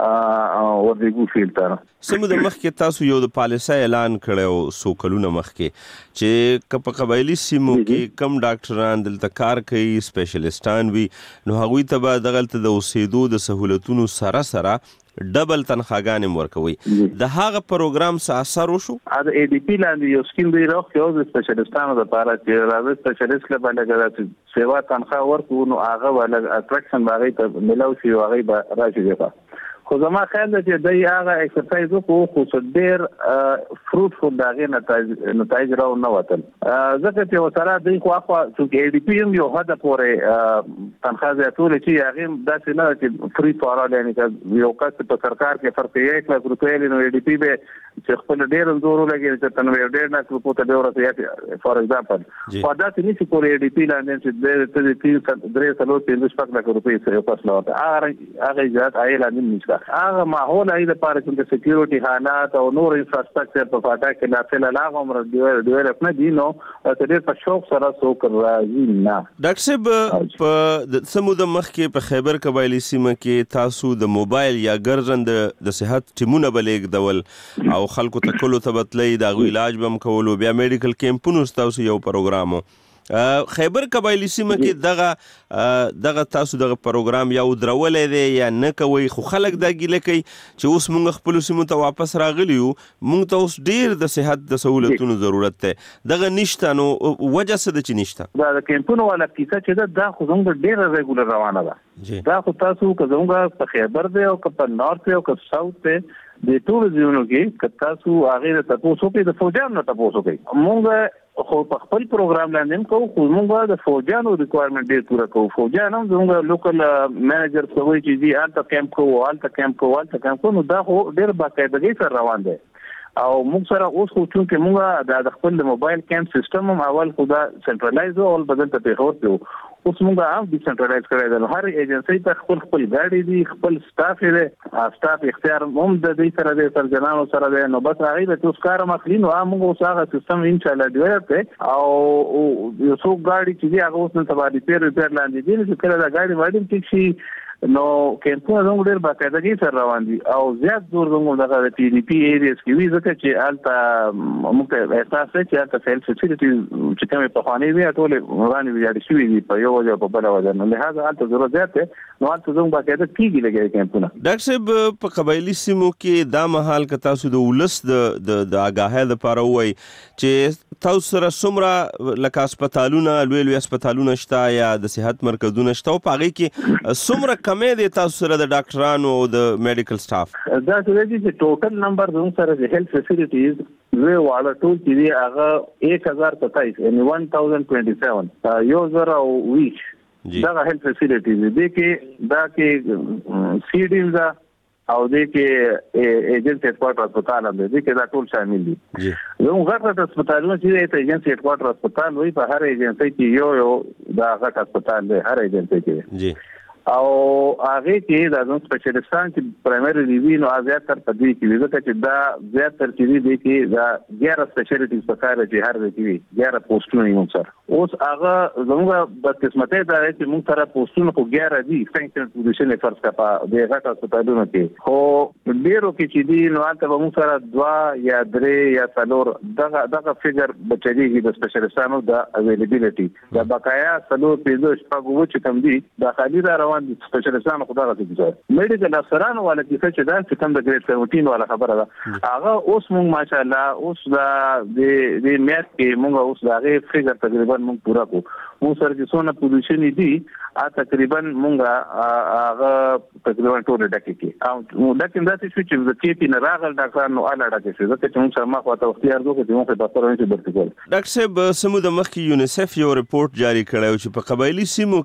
ورډیګو فیلټر سمو د مخکې تاسو یو د پالیسۍ اعلان کړو سو کلونه مخکې چې په قبایلی سیمو کې کم ډاکټران دلته کار کوي سپیشلیستان وي نو هغوی ته به دغلته د اوسېدو د سهولتونو سره سره ډبل تنخواګانې ورکوي. د هغه پروګرام څه اثر وشو؟ د ای ډي پی لاندې یو سکیم دی راخو د سپیشلیستانو لپاره چې راځي سپیشلیست لپاره د سیوا تنخواه ورکو نو هغه ول اټریکشن باغې ته ملاوي شي هغه به راځي. خو زما خیال دی چې دای هغه ایکسرسایز وکړو خو څه ډیر فروټفول داغه نتایج راو نه وتل ځکه چې وسره دوی خو چې ای ډي پی یو هدا پورې تنخواه زیاتول چې هغه داسې نه چې فری فارال یعنی چې یو کس په سرکار کې فرق یې 1 لک روپۍ نو ای ډي پی به چې خپل ډیر زور لګي چې تنوي ډیر نه کو ته ډیر ورته فار ایگزامپل په داسې نشي کولای ای ډي پی لاندې چې د 3 لک روپۍ سره پاس لاوته هغه ځات آیل نشي هغه ماحول ای د پاره چې د سکیورټي حالات او نور انفراستراکچر په فاټا کې داخله لا عمر ډیولپ نه دي نو ترې په شوق سره سو کوي نه. ډاکټر صاحب په سمو د مخ کې په خیبر قبایلی سیمه کې تاسو د موبایل یا ګرځند د صحت ټیمونه بلېګ دول او خلکو ته کولو ته بتلې دا علاج بم کولو بیا میډیکل کیمپونو تاسو یو پروګرامو خیبر قبایلی سیمه کې دغه تاسو دغه پروګرام یا درولې دی یا نه کوي خو خلک دا ګیله کوي چې اوس موږ خپل سیمو ته واپس راغلی یو موږ ته اوس ډیر د صحت د سہولتونو ضرورت دی دغه نشته نو وجه څه د نشته دا کیمپونو والا کیسه چې دا خو زموږ ډیر ریګولر روانه ده دا خو تاسو که زموږ په خیبر دی او که په نارث او که ساوث دی د ټول ځایونو کې که تاسو هغه ته تاسو کې د فوجانو ته تاسو کوي موږ خو په خپل پروګرام لاندې کوو خو موږ د فوجانو ریکوایرمنټ ډیر پوره کوو فوجانو زموږ لوکل مینیجر کوي چې دی الته کیمپ کوو نو دا خو ډیر باقاعدګي سره روان دی او موږ سره اوس خو چې موږ د خپل موبایل کیمپ سیستم هم اول خو دا سنټرلایز او بدل ته پیښور کړو اوس موږ هم ډي سنټرلایز کړی دی هر ایجنسی ته خپل gaadi دي خپل سټاف دی سټاف اختیار هم د دې سره د سرجنانو سره دی نو بس هغه د توس کار مخلي نو موږ اوس هغه سیستم ان شاء الله ډیولپ کړي او یو څو gaadi چې هغه اوس نن سبا ریپیر لاندې دي چې کله دا gaadi وایډم ټیک شي نو کیمپونه زموږ ډېر باقاعدګي سره روان دي او زیات زور زموږ دغه ټي ډي پی ایریاز کې وي ځکه چې الته موږ احساس لري چې الته فیل فیسیلیټیز چې کومې په خوانې وي ټول ورانې ویل شي وي په یو وجه په بل وجه نو لهدا الته ضرورت زیات دی نو الته زموږ باقاعده کیږي لګي کیمپونه. ډاکټر صاحب په قبایلی سیمو کې دا مهال که تاسو د ولس د آگاهۍ لپاره وای چې تاسو سره څومره لکه هسپتالونه لوی هسپتالونه شته یا د صحت مرکزونه شته او په هغې کې څومره کمې دی تاسو سره د ډاکټرانو او د میډیکل سټاف دا چې ټوټل نمبر زموږ سره د هیلث فیسیلیټیز وی والا ټول چې دی هغه 1027 یعنی 1027 یو زر او ویش دا هیلث فیسیلیټیز دي کې دا کې سی ډیز او دې کې ایجنټ هډ کوارټر هسپتال هم دي کې دا ټول شامل دي یو غټ هسپتالونه چې ته ایجنټ هډ کوارټر هسپتال وي په هر ایجنټي کې یو دا غټ هسپتال دی هر ایجنټي کې جی او هغه کې دا زموږ سپیشلیستان چې پرایمری ریوی نو زیات تر پدې کې ځکه چې دا زیات تر چې دي کې دا 11 سپیشلیټیز په کار چې هر ځای کې 11 پوسټونه یې موږ سره اوس هغه زموږ د قسمته دا چې موږ سره پوسټونه خو 11 دي فنکشن پوزیشن فرض کا د غټ هسپتالونو کې خو ډیرو کې چې دي نو هلته به موږ سره 2 یا 3 یا 4 دغه فیګر بچیږي د سپیشلیستانو د اویلیبিলিټي دا بقایا 4 پیزو شپږو چې کم دي د خالي روان دي سپیشلیستانو خدای راځي میډیکل افسرانو والا کې چې دا چې کوم د ګریډ 17 والا خبره ده هغه اوس موږ ماشاءالله اوس د میات کې موږ اوس دغه فیګر تقریبا موږ پورا کو موږ سره چې څونه پوزیشن دي تقریبا موږ هغه تقریبا ټول ډکه کې او دکه انداسې شو چې د کې نه راغل ډاکټر نو اله ډکه شو ځکه چې موږ سره ما خو ته اختیار دوه چې موږ په تاسو باندې برتی کول ډاکټر صاحب سمو د مخکې یونیسف یو ریپورت جاری کړی چې په قبایلی سیمو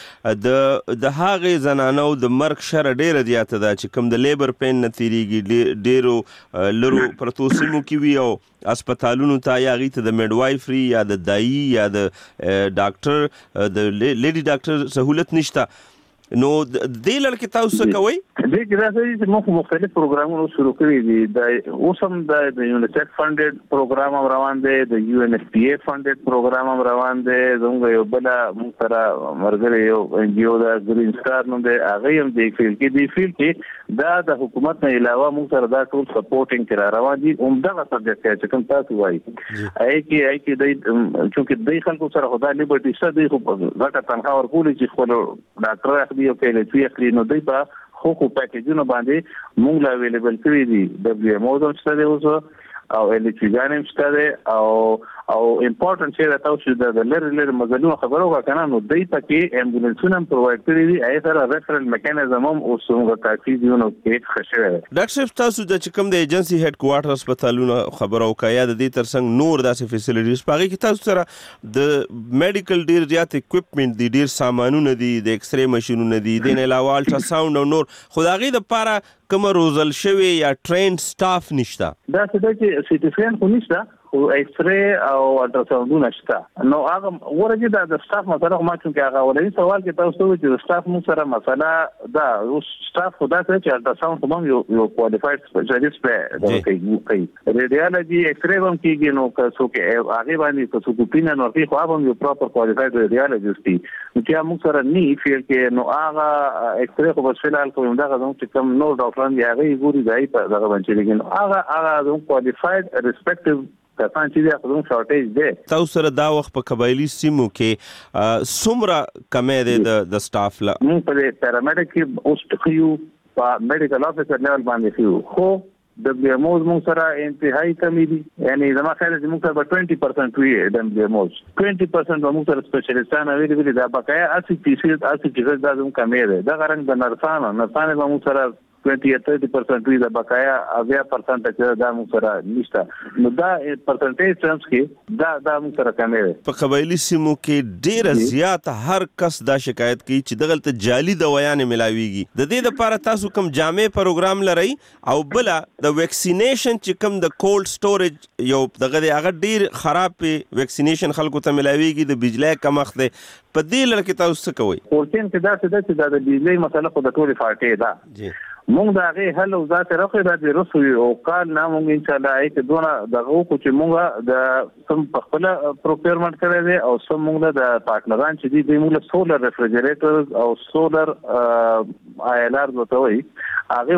کې د هغه زنانو د مرګ شر ډیره زیاته ده چې کوم د لیبر پین نه تیریږي ډیرو لرو پرتو سیمو کې وی او هسپتالونو ته یا غیته د میډوایفري یا د دایي یا د ډاکټر د لیډي ډاکټر سہولت نشته نو د لړ کې تاسو کوي دې کې راځي چې موږ مختلف پروګرامونه شروع کړی دي د اوسم د یونیسف فندډ پروګرام هم روان دی د یو ان ایف پی ای فندډ پروګرام هم روان دی زموږ یو بل موږ سره مرګره یو ان جی او د گرین سٹار نوم دی هغه هم د فیلډ کې دا د حکومت نه علاوه موږ سره دا ټول سپورټینګ کرا روان دي عمده سبجیکټ چې کوم تاسو وایي ای کې د چې د خلکو سره خدای لیبرټی څه دی خو ځکه تنخواه ورکول چې خپل ډاکټر اخلي او کې لټوي اخلي نو دی په خو پاکیجونه باندې موږ لا اویلیبل کړی دي دبليو ام او د څه اوس او الکتریګانم شته او امپورټنت چې تاسو د لری مزلونو خبرو وکړه نو دای ته کې امبولانسونه پرووایډ کړی دي ای سره ریفرنس میکانیزم هم اوس موږ کافي دی نو کې خښه ډاکټر صاحب تاسو د کوم د ایجنسی هډ کوارټر هسپتالونو خبرو وکړه د دې ترڅنګ نور داسې فیسیلیټیز پاره کې تاسو سره د میډیکل ډیر زیات اکوپمنٹ دي ډیر سامانونه دي د ایکس ری ماشينونه دي د نه علاوه الټرا ساوند او نور خدایي د پاره کوم روزل شوی یا ټرین سټاف نشته دا څه چې سی ټی سکین خو نشته او ایکس ری او الټرا ساوندونه شته نو هغه ورته د سټاف مسله ما چې هغه ولې سوال کې تاسو چې د سټاف مو سره مسله دا او سټاف خو دا چې الټرا ساوند هم یو کوالفاید سپیشلیست دی کوي ریډیالوجي ایکس ری هم کېږي نو که څوک هغه باندې که څوک پینه نو هغه هم یو پراپر کوالفاید ریډیالوجیست دی چې موږ سره نه فیل کې نو هغه ایکس ری خو بس فلال کوم دا غوښتم چې کوم نو ډاکټران دی هغه ګوري دی په دغه باندې لګین هغه کوالفاید ریسپیکټیو کسان چې د خپلون شارټیج دی تاسو سره دا وخت په قبایلی سیمو کې څومره کمې ده د سټاف لا موږ په پیرامیډیک کې اوس تخیو په میډیکل افیسر لیول باندې خو دبليو ام او موږ سره انتهایی کمی دي یعنی زما خیال چې موږ سره 20% وی دبليو ام او 20% موږ سره سپیشلیستان اویلیبل دا بقایا 80% دا زموږ کمې ده دا غرنګ د نرسانو موږ سره 20-30% وی د بقایا 80% چې دا موږ سره نشته نو دا پرسنټیج ټرمز کې دا موږ سره کمې ده په قبایلی سیمو کې ډیره زیات هر کس دا شکایت کوي چې دغلت جعلي دوايان ملاويږي د دې لپاره تاسو کوم جامع پروګرام لري او بل د ویکسینیشن چې کوم د کولډ سټوریج یو دغه هغه ډیر خراب ویکسینیشن خلکو ته ملاويږي د بجلی کمښت ده په دې لړ کې تاسو څه کوئ ورته کې دا څه ده چې د بجلی مسله خو د ټولې فارټې ده مونږ دا غي حل او ذات راخه د رسوي او قال نامو ان شاء الله ایت دونه دغه کو چې مونږه د سم په خپل پروکیورمنت کړی دی او سم مونږ د پارټنران چې دی مونږ سولر ریفریجریټرز او سولر آی ال ار وتوي هغه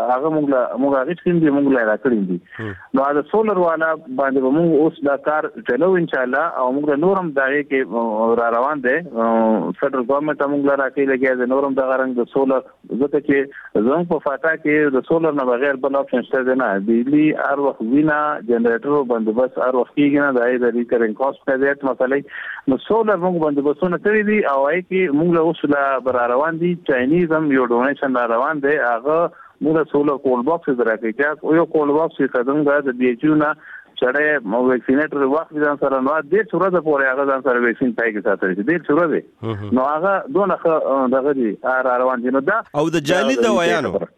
مونږ هغه سیم دی مونږ لاره کړی دي نو دا سولر والا باندې مونږ اوس دا کار چلو ان شاء الله او مونږ نورم دغه کې را روان دي فدرال ګورنمنت مونږ لاره کې لګي د نورم د غرنګ د سولر ځکه چې زموږ په فاتا کې د سولر نه بغیر بل اپشن شته نه بجلی هر وخت وینا جنریټر بندوبست هر وخت کېږي نه د ریکرینګ کاست په ذات مسلې نو سولر موږ بندوبستونه کړی دي او هغه کې موږ له اوسه بر روان دي چاینیز هم یو ډونیشن روان دی هغه موږ سولر کول باکس درکې چې یو کول باکس چې قدم غواړي د بیچو نه چړې مو ویکسینیټر وخت ځان سره نو د څوره پورې هغه ځان سره ویکسین پای کې ساتل دي د څوره نو هغه دونه دغه دي روان دي نو دا او د جعلي دوايانو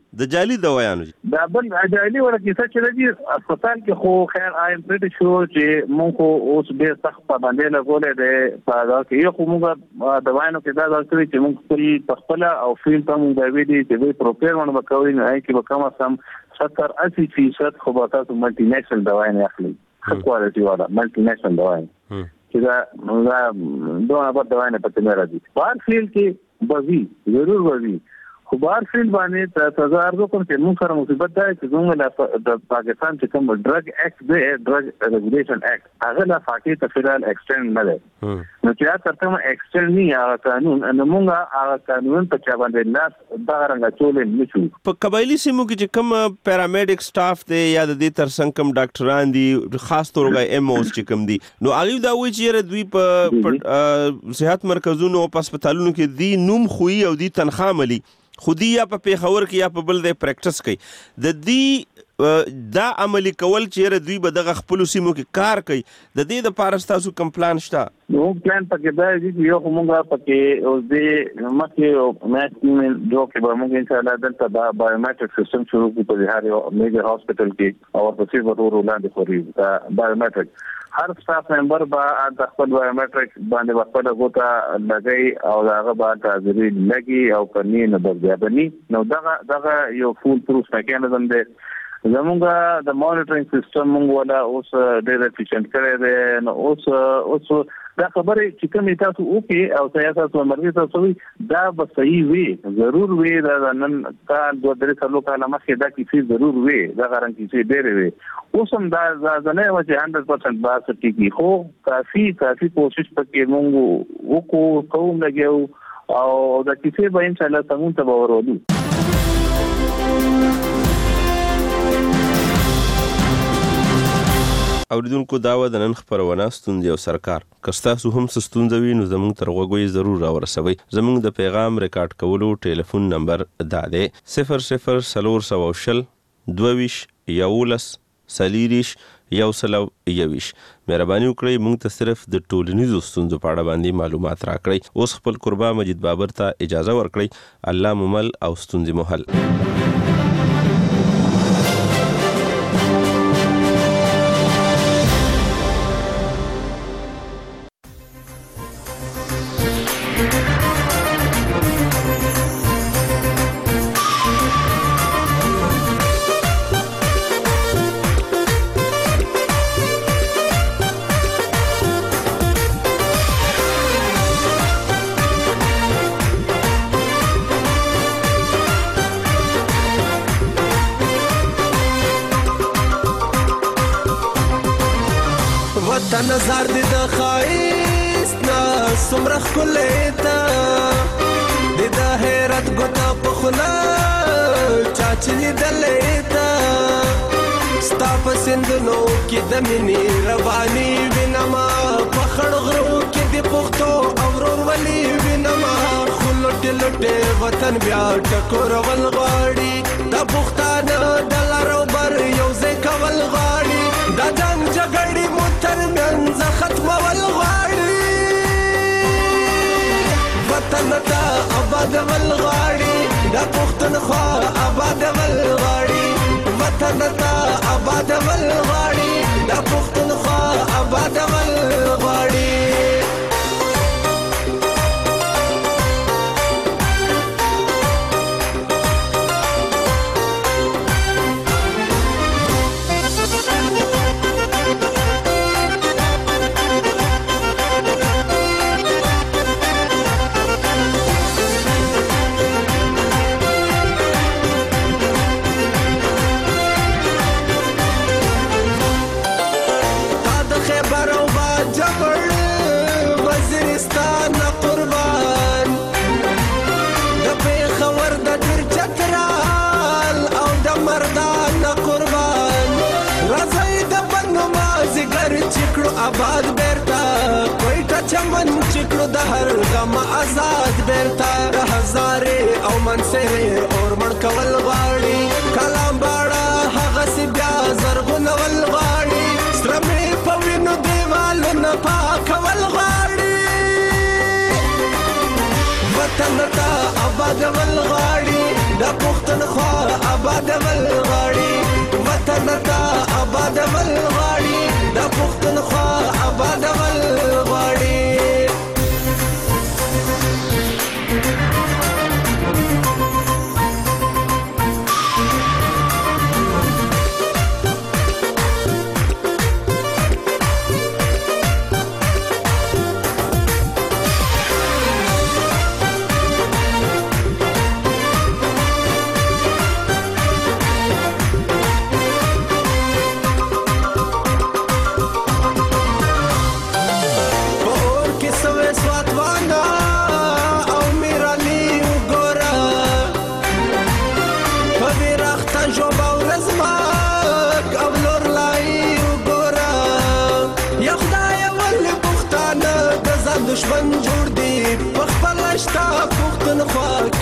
د جعلي دوايانو دا بل جعلي ولا کیسه چې دی هسپتال کې خو خیر آیم پریټ شو چې مونږ اوس ډېر سخت باندې لګولې ده په دا کې خو مونږ دوايانو کې دا ځکه چې مونږ خپل او فیل ته مونږ دا ویلي چې پروپیرمنټ وکوي نه کې به کم از کم 70-80% خو به تاسو ملټي نیشنل دوايان اخلي ښه کوالټي والا ملټي نیشنل دوايان چې دا دوه په دوايان په تمه راځي بار فیل کې بوي ضرور بوي خو بار فیل باندې تزار کوم چې موږ سره مصیبت ده چې موږ د پاکستان چې کوم ډرګ اکټ دی ډرګ ریګولیشن اکټ هغه لا فاکې ته فلال ایکسټند نه ده نو چې تاسو کوم ایکسټند نه هغه قانون ان موږ هغه قانون په چا باندې لاس دا رنګ چولې نشو په قبایلی سیمو کې چې کوم پیرامیډیک سټاف دی یا د دې ترڅنګ کوم ډاکټران دي خاص توګه ام اوس چې کوم دي نو هغه دا وایي چې دوی په صحت مرکزونو او هسپتالونو کې دی نوم خوې او دی تنخواه ملي خودی یا په پیښور کې یا په بل ځای پریکټس کوي د دې دا عملی کول چې دوی به دغه خپل سیمو کې کار کوي د دې د پارستاسو کم پلان شته نو پلان پکې دا دی چې یو موږ پکې اوس دې مکه او مېټین جو کې به موږ ان شاء الله دلته دا بایومټریک سیستم شروع کوو په هر یو میجر هاسپټل کې او په څیر ورو وړاندې خوري دا بایومټریک هر سټاف ممبر با د خپل بایومټریک باندې خپل غوته لګي او هغه باندې حاضري لګي او کني نه برابرني نو دغه یو فول پروف میکانیزم دی زمونږ د مانیټرینګ سیستم موږ ولا اوس ډېر افیشنټ کړی دی نو اوس دا خبره چې کوم تاسو وکي او تاسو مرګ تاسو دا به صحیح وي ضرور وي دا نن کال 2-3 کال مخکې دا کیسه ضرور وي دا غران کیسه ډېر وي اوس هم دا ځنه و چې 100% باس ټیکی خو کافي کوشش پکې موږ وکړو کوم لګیو او دا کیسه به ان شاء الله څنګه ته ورولو اوریدونکو داوا د نن خبرونه ستوندې او سرکار کستاسو هم ستوندوي نو زموږ تر غوږی ضرور راورسوي زموږ د پیغام ریکارډ کولو ټلیفون نمبر دا دی 0040 22 11 سلیریش یو سلو یویش مهرباني وکړئ موږ ته صرف د ټولنیزو ستونزو په اړه باندې معلومات راکړئ اوس خپل قربا مجید بابر ته اجازه ورکړئ الله ممل او ستونزې محل نظر دې د خایست نه څومره ښکلی ته د د حیرت ګوته په خوله چا چې لیدلی ته ستا په سیندونو کې د مینې رواني وینمه په خړ غرو کې د پښتو او ورورولي وینمه خو لوټې لوټې وطن بیا ټکورول غواړي دا پښتانه د لارو بر یو ځای کول غواړي دا جنګ جګړې مو ترمنځ ختمول غواړي وطن ته آبادول غواړي دا پښتونخوا آبادول غواړي وطن ته آبادول غواړي دا پښتونخوا آبادول غواړي آباد بیرتا کوئټه چمن چکړو د هر غم آزاد بیرتا هزارې او منصرې اور مړ کول غواړي کلام باړه هغه سی بیا زرغونول غواړي سره مې په وینو دیوالونه پاکول غواړي وطن ته آبادول غواړي دا د پښتونخوا آبادول غواړي وطن ته آبادول غواړي د پښتونخوا آبادول غواړي دشمن جوړ دی په خپل شتا پښتونخوا